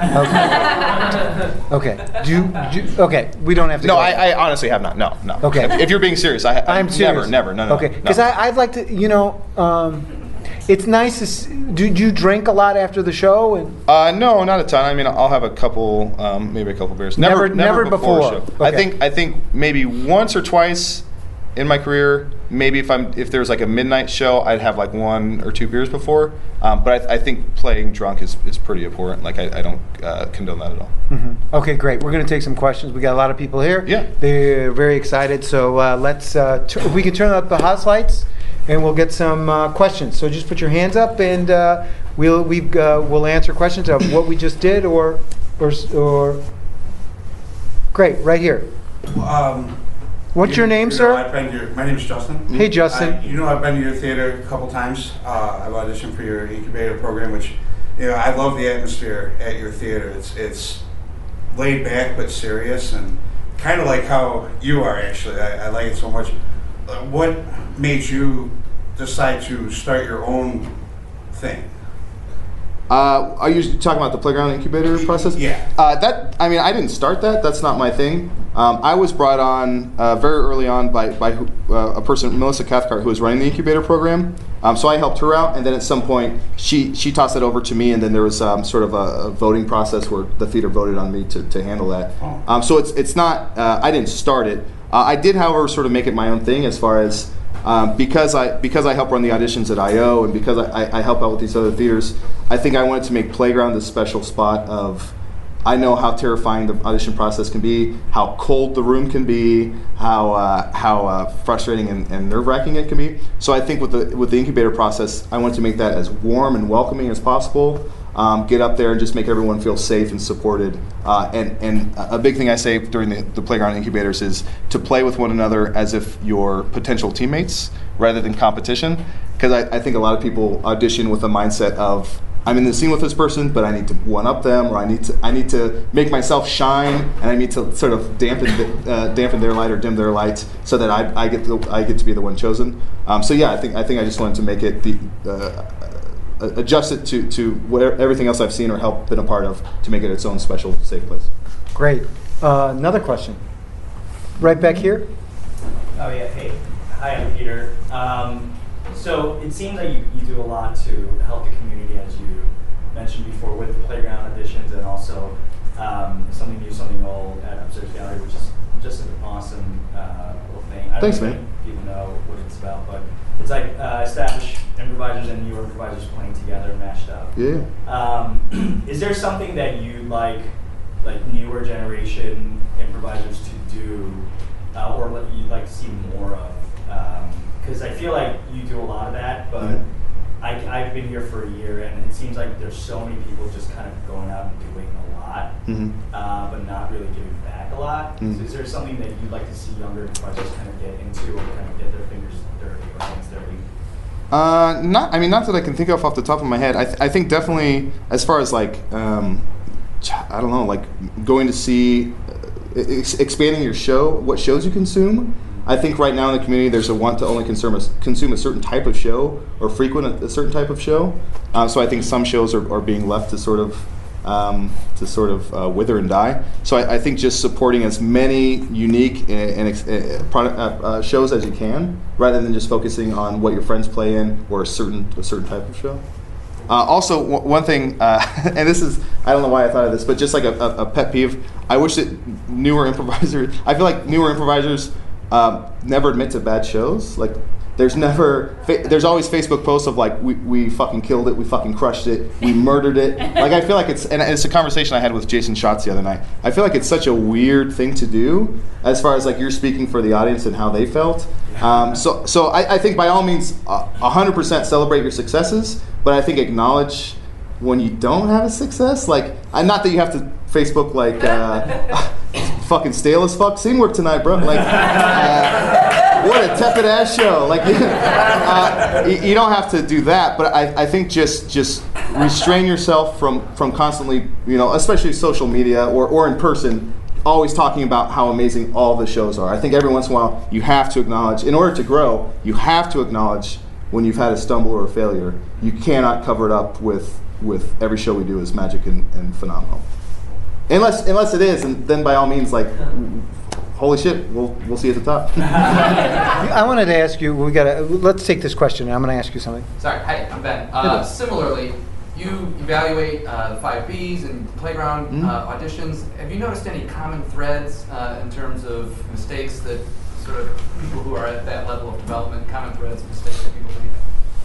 Okay. Do you, do you- okay. We don't have to. No, go. I, I honestly have not. No, no. Okay. If, if you're being serious, I, I I'm serious. Never, never. No, no. Okay. no. Because I'd like to. You know. Um, it's nice to. s- Do, do you drink a lot after the show? And Uh, no, not a ton. I mean, I'll have a couple, um, maybe a couple beers. Never- never before. a show. I Okay. think, I think maybe once or twice in my career. Maybe if I'm, if there's like a midnight show, I'd have like one or two beers before. Um, but I, I think playing drunk is, is pretty abhorrent. Like I, I don't uh, condone that at all. okay, great. We're going to take some questions. We got a lot of people here. Yeah. They're very excited. So uh, let's. Uh, t- we can turn up the house lights, and we'll get some uh, questions. So just put your hands up, and uh, we'll we uh, we'll answer questions of what we just did, or or s- or. Great, right here. Um, What's you- your name, you know, sir? I've been to your, my name is Justin. Hey, Justin. I, you know, I've been to your theater a couple times. Uh, I've auditioned for your incubator program, which, you know, I love the atmosphere at your theater. It's it's laid back but serious, and kind of like how you are actually. I, I like it so much. Uh, what made you decide to start your own thing? Uh, are you talking about the playground incubator process? Yeah. Uh, that I mean, I didn't start that. That's not my thing. Um, I was brought on uh, very early on by by who- uh, a person, Melissa Cathcart, who was running the incubator program. Um, so I helped her out, and then at some point she she tossed it over to me, and then there was um, sort of a, a voting process where the theater voted on me to, to handle that. Oh. Um, so it's it's not. Uh, I didn't start it. Uh, I did, however, sort of make it my own thing as far as. Um, because I because I help run the auditions at I O and because I, I, I help out with these other theaters, I think I wanted to make Playground this special spot of, I know how terrifying the audition process can be, how cold the room can be, how uh, how uh, frustrating and, and nerve-wracking it can be. So I think with the with the incubator process, I wanted to make that as warm and welcoming as possible. Um, get up there and just make everyone feel safe and supported. Uh, and, and a big thing I say during the, the playground incubators is to play with one another as if you're potential teammates rather than competition. Because I, I think a lot of people audition with a mindset of, I'm in the scene with this person, but I need to one up them, or I need to I need to make myself shine, and I need to sort of dampen the, uh, dampen their light or dim their light, so that I, I get to, I get to be the one chosen. Um, so yeah, I think I think I just wanted to make it the. Uh, adjust it to, to where everything else I've seen or helped been a part of to make it its own special, safe place. Great. Uh, another question. Right back here. Oh yeah, hey. Hi, I'm Peter. Um, so it seems like you, you do a lot to help the community, as you mentioned before, with playground auditions and also um, something new, something old at Upstairs Gallery, which is just an awesome uh, little thing. I don't Thanks, know man. if people know what it's about, but it's like uh, established improvisers and new improvisers playing together, mashed up. Yeah. Um, is there something that you like, like newer generation improvisers to do, uh, or what you'd like to see more of? Because I feel like you do a lot of that, but Mhm. I, I've been here for a year, and it seems like there's so many people just kind of going out and doing a lot, Mhm. uh, but not really giving back a lot. Mhm. So is there something that you'd like to see younger improvisers kind of get into, or kind of get their fingers dirty or hands dirty? Uh, not. I mean, not that I can think of off the top of my head. I, th- I think definitely, as far as like, um, I don't know, like going to see, uh, ex- expanding your show, what shows you consume. I think right now in the community there's a want to only consume a, consume a certain type of show or frequent a, a certain type of show. Um, so I think some shows are, are being left to sort of um, to sort of uh, wither and die. So I, I think just supporting as many unique and, and ex- uh, product, uh, uh, shows as you can, rather than just focusing on what your friends play in or a certain a certain type of show. Uh, also, w- one thing, uh, and this is, I don't know why I thought of this, but just like a, a, a pet peeve, I wish that newer improvisers, I feel like newer improvisers um, never admit to bad shows. Like, there's never, fa- there's always Facebook posts of like, we, we fucking killed it, we fucking crushed it, we murdered it. Like, I feel like it's, and it's a conversation I had with Jason Schatz the other night. I feel like it's such a weird thing to do as far as like you're speaking for the audience and how they felt. Um, so so I, I think by all means, uh, one hundred percent celebrate your successes, but I think acknowledge when you don't have a success. Like, uh, not that you have to Facebook like, uh, fucking stale as fuck scene work tonight, bro. Like, uh, what a tepid ass show. Like, uh, you, you don't have to do that, but I, I think just just restrain yourself from, from constantly, you know, especially social media or, or in person, always talking about how amazing all the shows are. I think every once in a while you have to acknowledge, in order to grow, you have to acknowledge when you've had a stumble or a failure. You cannot cover it up with, with every show we do is magic and, and phenomenal. Unless unless it is, and then by all means, like, holy shit, we'll we'll see you at the top. I wanted to ask you, we gotta, let's take this question, and I'm going to ask you something. Sorry, hi, I'm Ben. Uh, similarly, you evaluate uh, the five Bs and playground Mm-hmm. uh, auditions. Have you noticed any common threads uh, in terms of mistakes that sort of people who are at that level of development, common threads, mistakes that people make?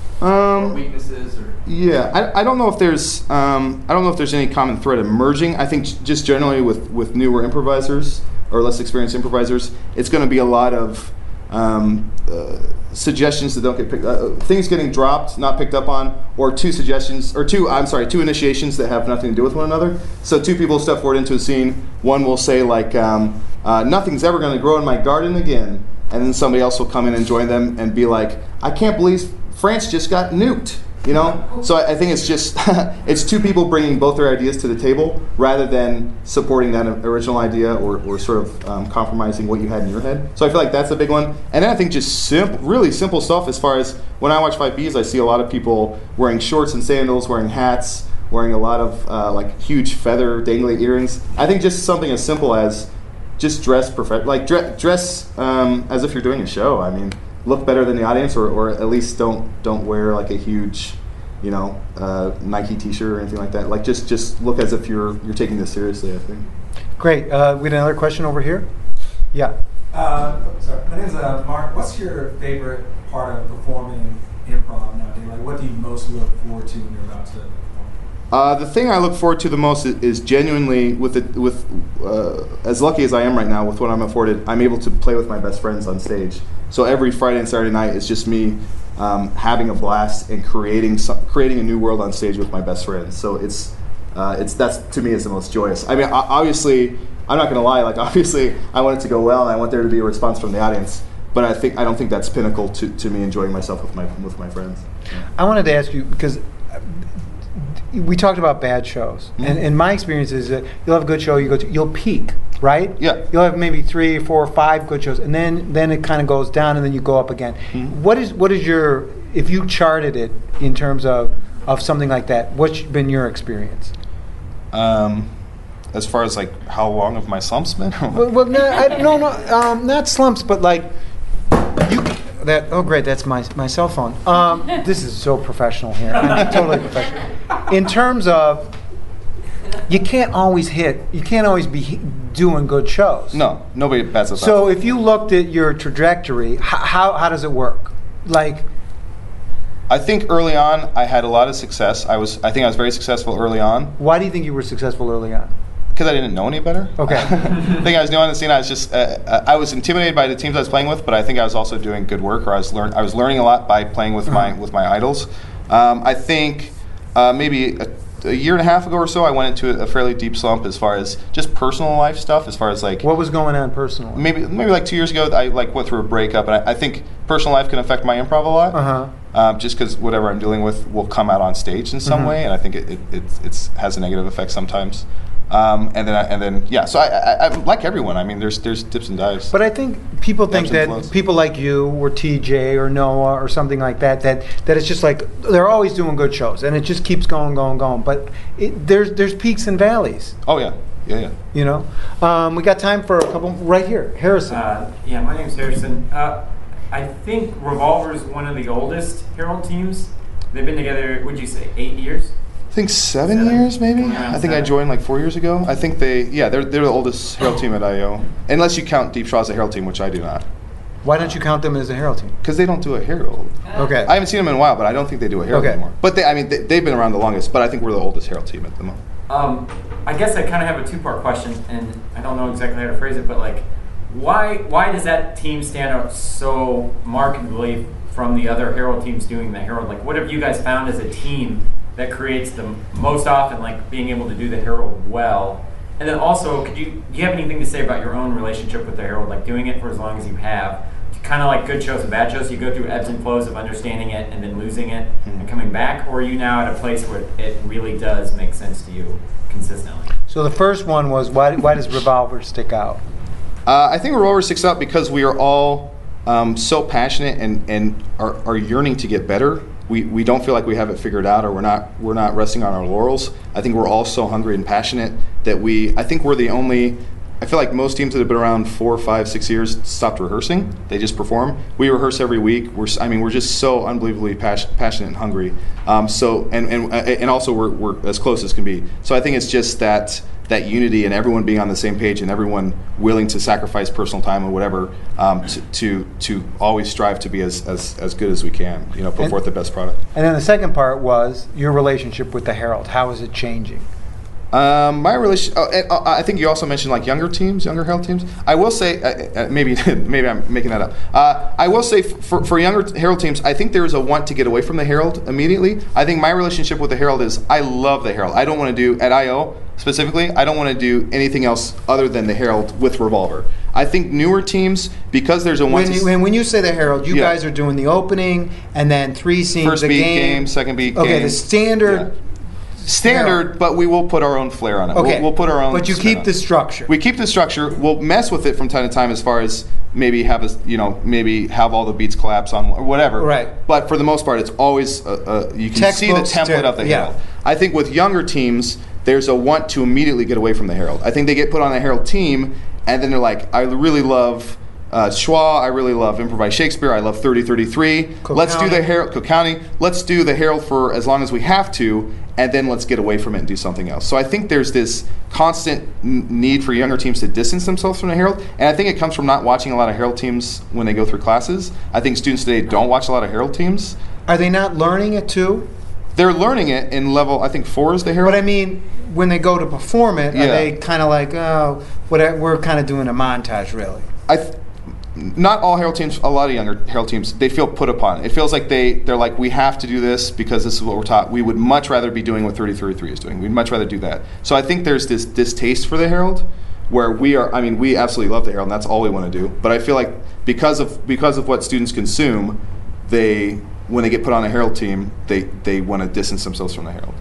Um, or weaknesses, or Yeah, I, I don't know if there's um, I don't know if there's any common thread emerging. I think j- just generally with, with newer improvisers or less experienced improvisers, it's going to be a lot of um, uh, suggestions that don't get picked, uh, things getting dropped, not picked up on, or two suggestions, or two I'm sorry, two initiations that have nothing to do with one another. So two people step forward into a scene. One will say like, um, uh, "Nothing's ever going to grow in my garden again," and then somebody else will come in and join them and be like, "I can't believe France just got nuked," you know? So I, I think it's just, it's two people bringing both their ideas to the table rather than supporting that original idea or, or sort of um, compromising what you had in your head. So I feel like that's a big one. And then I think just simple, really simple stuff as far as when I watch five Bs, I see a lot of people wearing shorts and sandals, wearing hats, wearing a lot of uh, like huge feather dangly earrings. I think just something as simple as just dress perfect, like dre- dress um, as if you're doing a show. I mean, look better than the audience, or, or at least don't don't wear like a huge, you know, uh, Nike T-shirt or anything like that. Like just just look as if you're you're taking this seriously, I think. Great. Uh, we had another question over here. Yeah. Uh, sorry, my name is uh, Mark. What's your favorite part of performing improv nowadays? Like, what do you most look forward to when you're about to perform? Uh, the thing I look forward to the most is, is genuinely with it, with uh, as lucky as I am right now with what I'm afforded, I'm able to play with my best friends on stage. So every Friday and Saturday night is just me um, having a blast and creating some, creating a new world on stage with my best friends. So it's uh, it's that's to me is the most joyous. I mean, obviously, I'm not gonna lie. Like obviously, I want it to go well, and I want there to be a response from the audience. But I think I don't think that's pinnacle to, to me enjoying myself with my with my friends. I wanted to ask you, because we talked about bad shows, mm-hmm. and, and my experience is that you'll have a good show, you go to, you'll peak, right? Yeah. You'll have maybe three, four, five good shows, and then then it kind of goes down, and then you go up again. Mm-hmm. What is what is your, if you charted it in terms of of something like that, what's been your experience? Um, as far as like how long have my slumps been? well, well, no, I, no, no, um, not slumps, but like you. That oh great, that's my my cell phone. Um, this is so professional here. I'm totally professional. In terms of you can't always hit. You can't always be hi- doing good shows. No, nobody bats us So out. if you looked at your trajectory, h- how how does it work? Like, I think early on I had a lot of success. I was I think I was very successful early on why do you think you were successful early on? because I didn't know any better. Okay. I think I was new on the scene. I was just uh, uh, I was intimidated by the teams I was playing with, but I think I was also doing good work, or I was learn I was learning a lot by playing with my with my idols. Um, I think uh, maybe a, a year and a half ago or so, I went into a, a fairly deep slump as far as just personal life stuff. As far as like What was going on personally? maybe maybe like two years ago, I like went through a breakup, and I, I think personal life can affect my improv a lot. Uh huh. Um, just because whatever I'm dealing with will come out on stage in some Mhm. way, and I think it, it, it's it's has a negative effect sometimes. Um, and then I, and then yeah, so I, I, I'm like everyone. I mean, there's there's dips and dives. But I think people think Ebbs and that flows. people like you or T J or Noah or something like that, that that it's just like they're always doing good shows and it just keeps going, going, going. But it, there's there's peaks and valleys, oh yeah, yeah, yeah. you know. Um, we got time for a couple right here. Harrison. Uh, yeah, my name's Harrison. Uh, I think Revolver's one of the oldest Herald teams. They've been together, would you say, eight years? I think seven, Seven? years maybe. Yeah, I think I seven. joined like four years ago. I think they yeah they're they're the oldest Herald team at I O, unless you count Deep Straw as a Herald team, which I do not, Why don't you count them as a Herald team? because they don't do a Herald. Okay. I haven't seen them in a while, but I don't think they do a Herald Okay. anymore. But they, I mean, they, they've been around the longest. But I think we're the oldest Herald team at the moment. Um, I guess I kind of have a two-part question, and I don't know exactly how to phrase it, but like, why why does that team stand out so markedly from the other Herald teams doing the Herald? Like, what have you guys found as a team that creates the most often, like being able to do the Herald well? And then also, could you do you have anything to say about your own relationship with the Herald, like doing it for as long as you have? Kind of like good shows and bad shows, you go through ebbs and flows of understanding it and then losing it and coming back, or are you now at a place where it really does make sense to you consistently? So the first one was why why does Revolver stick out? Uh, I think Revolver sticks out because we are all um, so passionate and, and are, are yearning to get better. We, we don't feel like we have it figured out, or we're not we're not resting on our laurels. I think we're all so hungry and passionate that we I think we're the only. I feel like most teams that have been around four, five, six years stopped rehearsing. They just perform. We rehearse every week. We're, I mean, we're just so unbelievably pas- passionate and hungry. Um, so, and and and also we're we're as close as can be. So I think it's just that that unity and everyone being on the same page and everyone willing to sacrifice personal time or whatever um, to, to to always strive to be as, as, as good as we can. You know, put And- forth the best product. And then the second part was your relationship with the Herald. How is it changing? Um, my relation. Oh, and, uh, I think you also mentioned like younger teams, younger Herald teams. I will say, uh, uh, maybe maybe I'm making that up. Uh, I will say f- for for younger Herald teams, I think there is a want to get away from the Herald immediately. I think my relationship with the Herald is I love the Herald. I don't want to do at I O specifically. I don't want to do anything else other than the Herald with Revolver. I think newer teams, because there's a want When to you, when, when you say the Herald, you Yeah. guys are doing the opening and then three scenes first a beat game. game, second beat Okay, game. the standard. Yeah. Standard, but we will put our own flair on it. Okay, We'll, we'll put our own. But you spin keep on the it. structure. We keep the structure. We'll mess with it from time to time, as far as maybe have a, you know, maybe have all the beats collapse on or whatever. Right. But for the most part, it's always uh, uh, you can see the Textbooks template to- of the yeah. Herald. I think with younger teams, there's a want to immediately get away from the Herald. I think they get put on a Herald team, and then they're like, I really love. Uh, Schwa, I really love Improvised Shakespeare. I love thirty thirty-three. Cook Let's do County. the Herald, Cook County. Let's do the Herald for as long as we have to, and then let's get away from it and do something else. So I think there's this constant n- need for younger teams to distance themselves from the Herald, and I think it comes from not watching a lot of Herald teams when they go through classes. I think students today don't watch a lot of Herald teams. Are they not learning it too? They're learning it in level, I think four is the Herald. But I mean, when they go to perform it, Yeah. are they kind of like, oh, what, we're kind of doing a montage, really? I th- not all Herald teams, a lot of younger Herald teams, they feel put upon. It feels like they, they're like, we have to do this because this is what we're taught. We would much rather be doing what thirty thirty-three is doing. We'd much rather do that. So I think there's this distaste for the Herald where we are, I mean, we absolutely love the Herald and that's all we want to do. But I feel like because of because of what students consume, they, when they get put on a Herald team, they, they want to distance themselves from the Herald.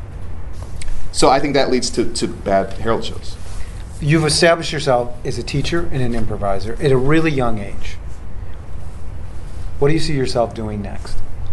So I think that leads to, to bad Herald shows. You've established yourself as a teacher and an improviser at a really young age. What do you see yourself doing next?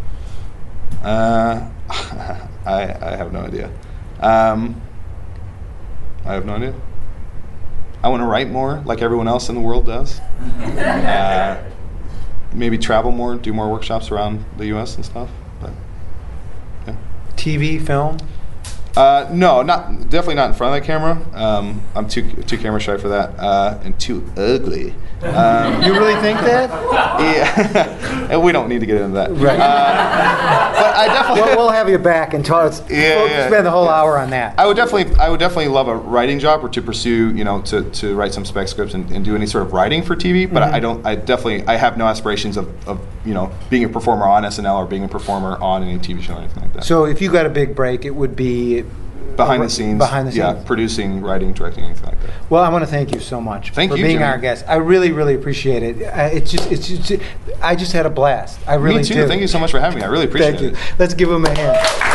Uh, I, I have no idea. Um, I have no idea. I want to write more like everyone else in the world does. uh, maybe travel more, do more workshops around the U S and stuff. But yeah. T V, film? Uh, no, not definitely not in front of the camera. Um, I'm too too camera shy for that, uh, and too ugly. Um, You really think that? Yeah, and we don't need to get into that. Right. Uh, but I definitely. We'll, we'll have you back and talk. Yeah, we'll yeah, spend the whole yeah. hour on that. I would definitely, I would definitely love a writing job or to pursue, you know, to, to write some spec scripts and, and do any sort of writing for T V. But Mhm. I don't, I definitely, I have no aspirations of, of, you know, being a performer on S N L or being a performer on any T V show or anything like that. So if you got a big break, it would be behind uh, the scenes, Behind the scenes. yeah, producing, writing, directing, anything like that. Well, I want to thank you so much Thank for you, being Jimmy. our guest. I really, really appreciate it. Uh, it's just, it's just, I just had a blast. I really Me too. do. Thank you so much for having me. I really appreciate Thank you. it. Let's give him a hand.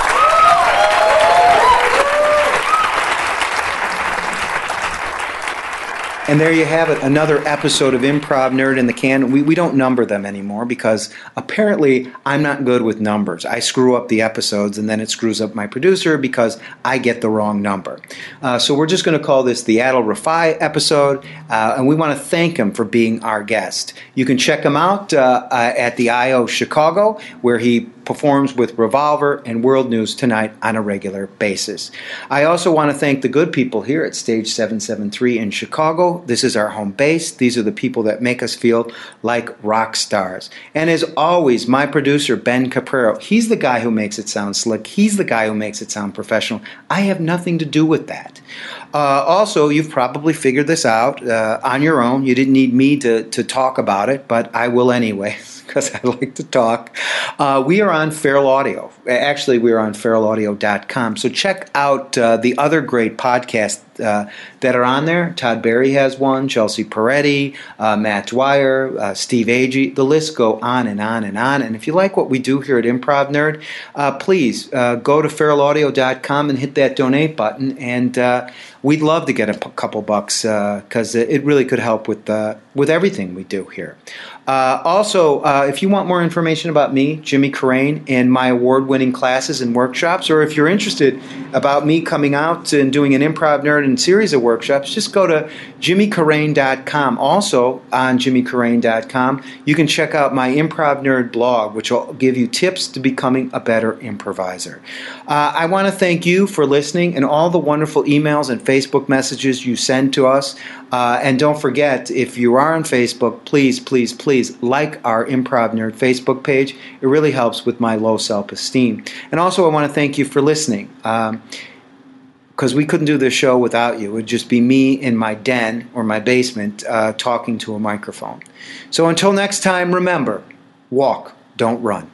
And there you have it, another episode of Improv Nerd in the Can. We, we don't number them anymore because apparently I'm not good with numbers. I screw up the episodes and then it screws up my producer because I get the wrong number. Uh, so we're just going to call this the Adil Rafai episode, uh, and we want to thank him for being our guest. You can check him out uh, uh, at the I O Chicago, where he performs with Revolver and World News Tonight on a regular basis. I also want to thank the good people here at Stage seven seven three in Chicago. This is our home base. These are the people that make us feel like rock stars. And as always, my producer, Ben Caprero, he's the guy who makes it sound slick. He's the guy who makes it sound professional. I have nothing to do with that. Uh, also, you've probably figured this out uh, on your own. You didn't need me to, to talk about it, but I will anyway, because I like to talk. Uh, we are on Feral Audio. Actually, we are on feral audio dot com. So check out uh, the other great podcasts uh, that are on there. Todd Berry has one, Chelsea Peretti, uh, Matt Dwyer, uh, Steve Agee. The list go on and on and on. And if you like what we do here at Improv Nerd, uh, please uh, go to feral audio dot com and hit that donate button. And uh, we'd love to get a p- couple bucks because uh, it really could help with uh, with everything we do here. Uh, also, uh, if you want more information about me, Jimmy Carrane, and my award-winning classes and workshops, or if you're interested about me coming out and doing an Improv Nerd and series of workshops, just go to jimmy carrane dot com. Also, on jimmy carrane dot com, you can check out my Improv Nerd blog, which will give you tips to becoming a better improviser. Uh, I want to thank you for listening and all the wonderful emails and Facebook messages you send to us. Uh, and don't forget, if you are on Facebook, please, please, please like our Improv Nerd Facebook page. It really helps with my low self-esteem. And also, I want to thank you for listening, um, because we couldn't do this show without you. It would just be me in my den or my basement uh, talking to a microphone. So until next time, remember, walk, don't run.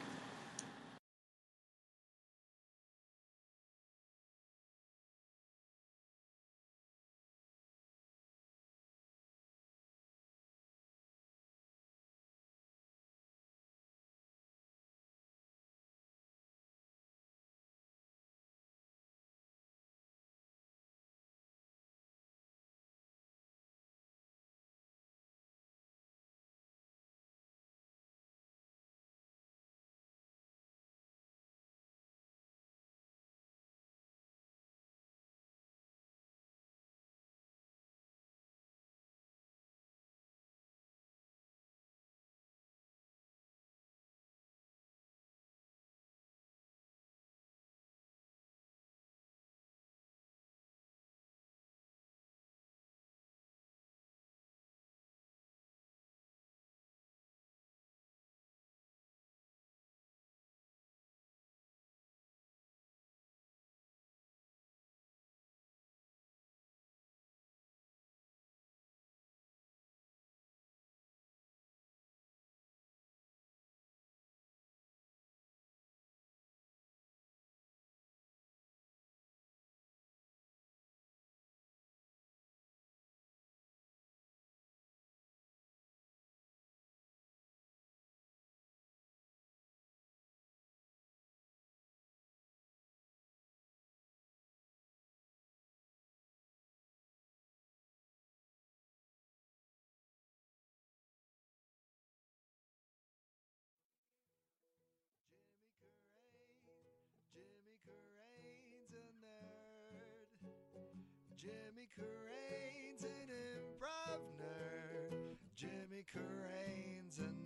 Jimmy Carrane's an improv nerd. Jimmy Carrane's a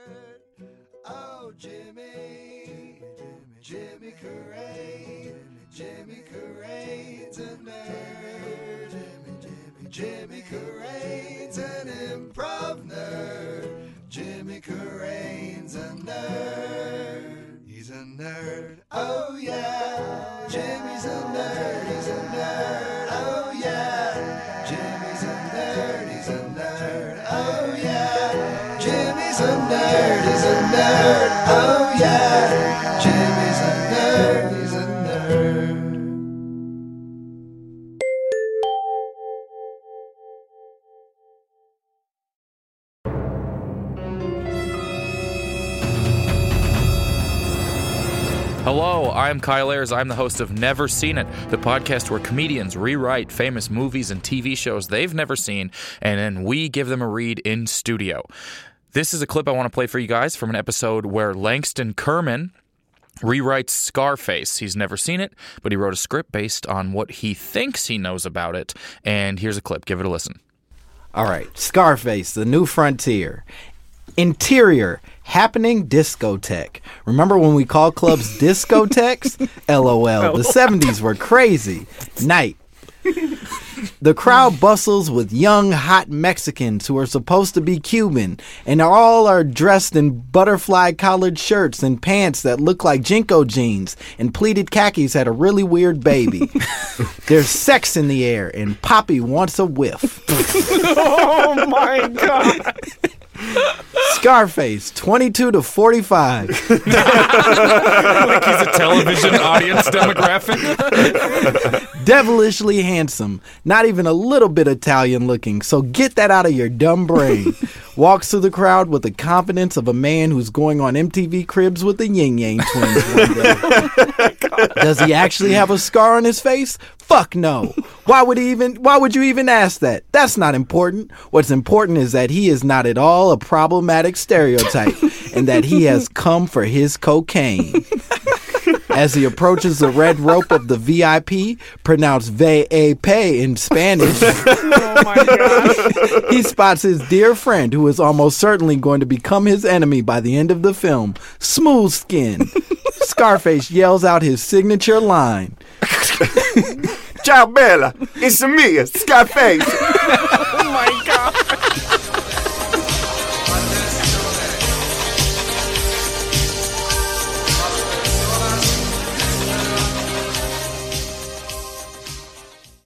nerd. Oh, Jimmy, Jimmy, Jimmy Carrane, Jimmy Carrane's a nerd. Jimmy, Jimmy, Jimmy Carrane's an improv nerd. Jimmy Carrane's a nerd. He's a nerd. Oh yeah. Jimmy's a nerd. He's a nerd. Oh yeah. Jimmy's a nerd. He's a nerd. Oh yeah. Jimmy's a nerd. He's a nerd. Oh yeah. Jimmy's a nerd. He's a nerd. Hello, I'm Kyle Ayers. I'm the host of Never Seen It, the podcast where comedians rewrite famous movies and T V shows they've never seen, and then we give them a read in studio. This is a clip I want to play for you guys from an episode where Langston Kerman rewrites Scarface. He's never seen it, but he wrote a script based on what he thinks he knows about it, and here's a clip. Give it a listen. All right, Scarface, The New Frontier. Interior, happening discotheque. Remember when we called clubs discotheques? LOL. The seventies were crazy. Night. The crowd bustles with young, hot Mexicans who are supposed to be Cuban, and all are dressed in butterfly collared shirts and pants that look like Jinko jeans, and pleated khakis had a really weird baby. There's sex in the air, and Poppy wants a whiff. Oh my God. Scarface, twenty-two to forty-five. Like he's a television audience demographic. Devilishly handsome, not even a little bit Italian looking, so get that out of your dumb brain. Walks through the crowd with the confidence of a man who's going on M T V Cribs with the Yin Yang Twins one day. Does he actually have a scar on his face? Fuck no. Why would he even why would you even ask that? That's not important. What's important is that he is not at all a problematic stereotype and that he has come for his cocaine. As he approaches the red rope of the V I P, pronounced V A P in Spanish, Oh my God. he spots his dear friend who is almost certainly going to become his enemy by the end of the film, Smooth Skin. Scarface yells out his signature line. Ciao, Bella. It's me, Scarface. Oh my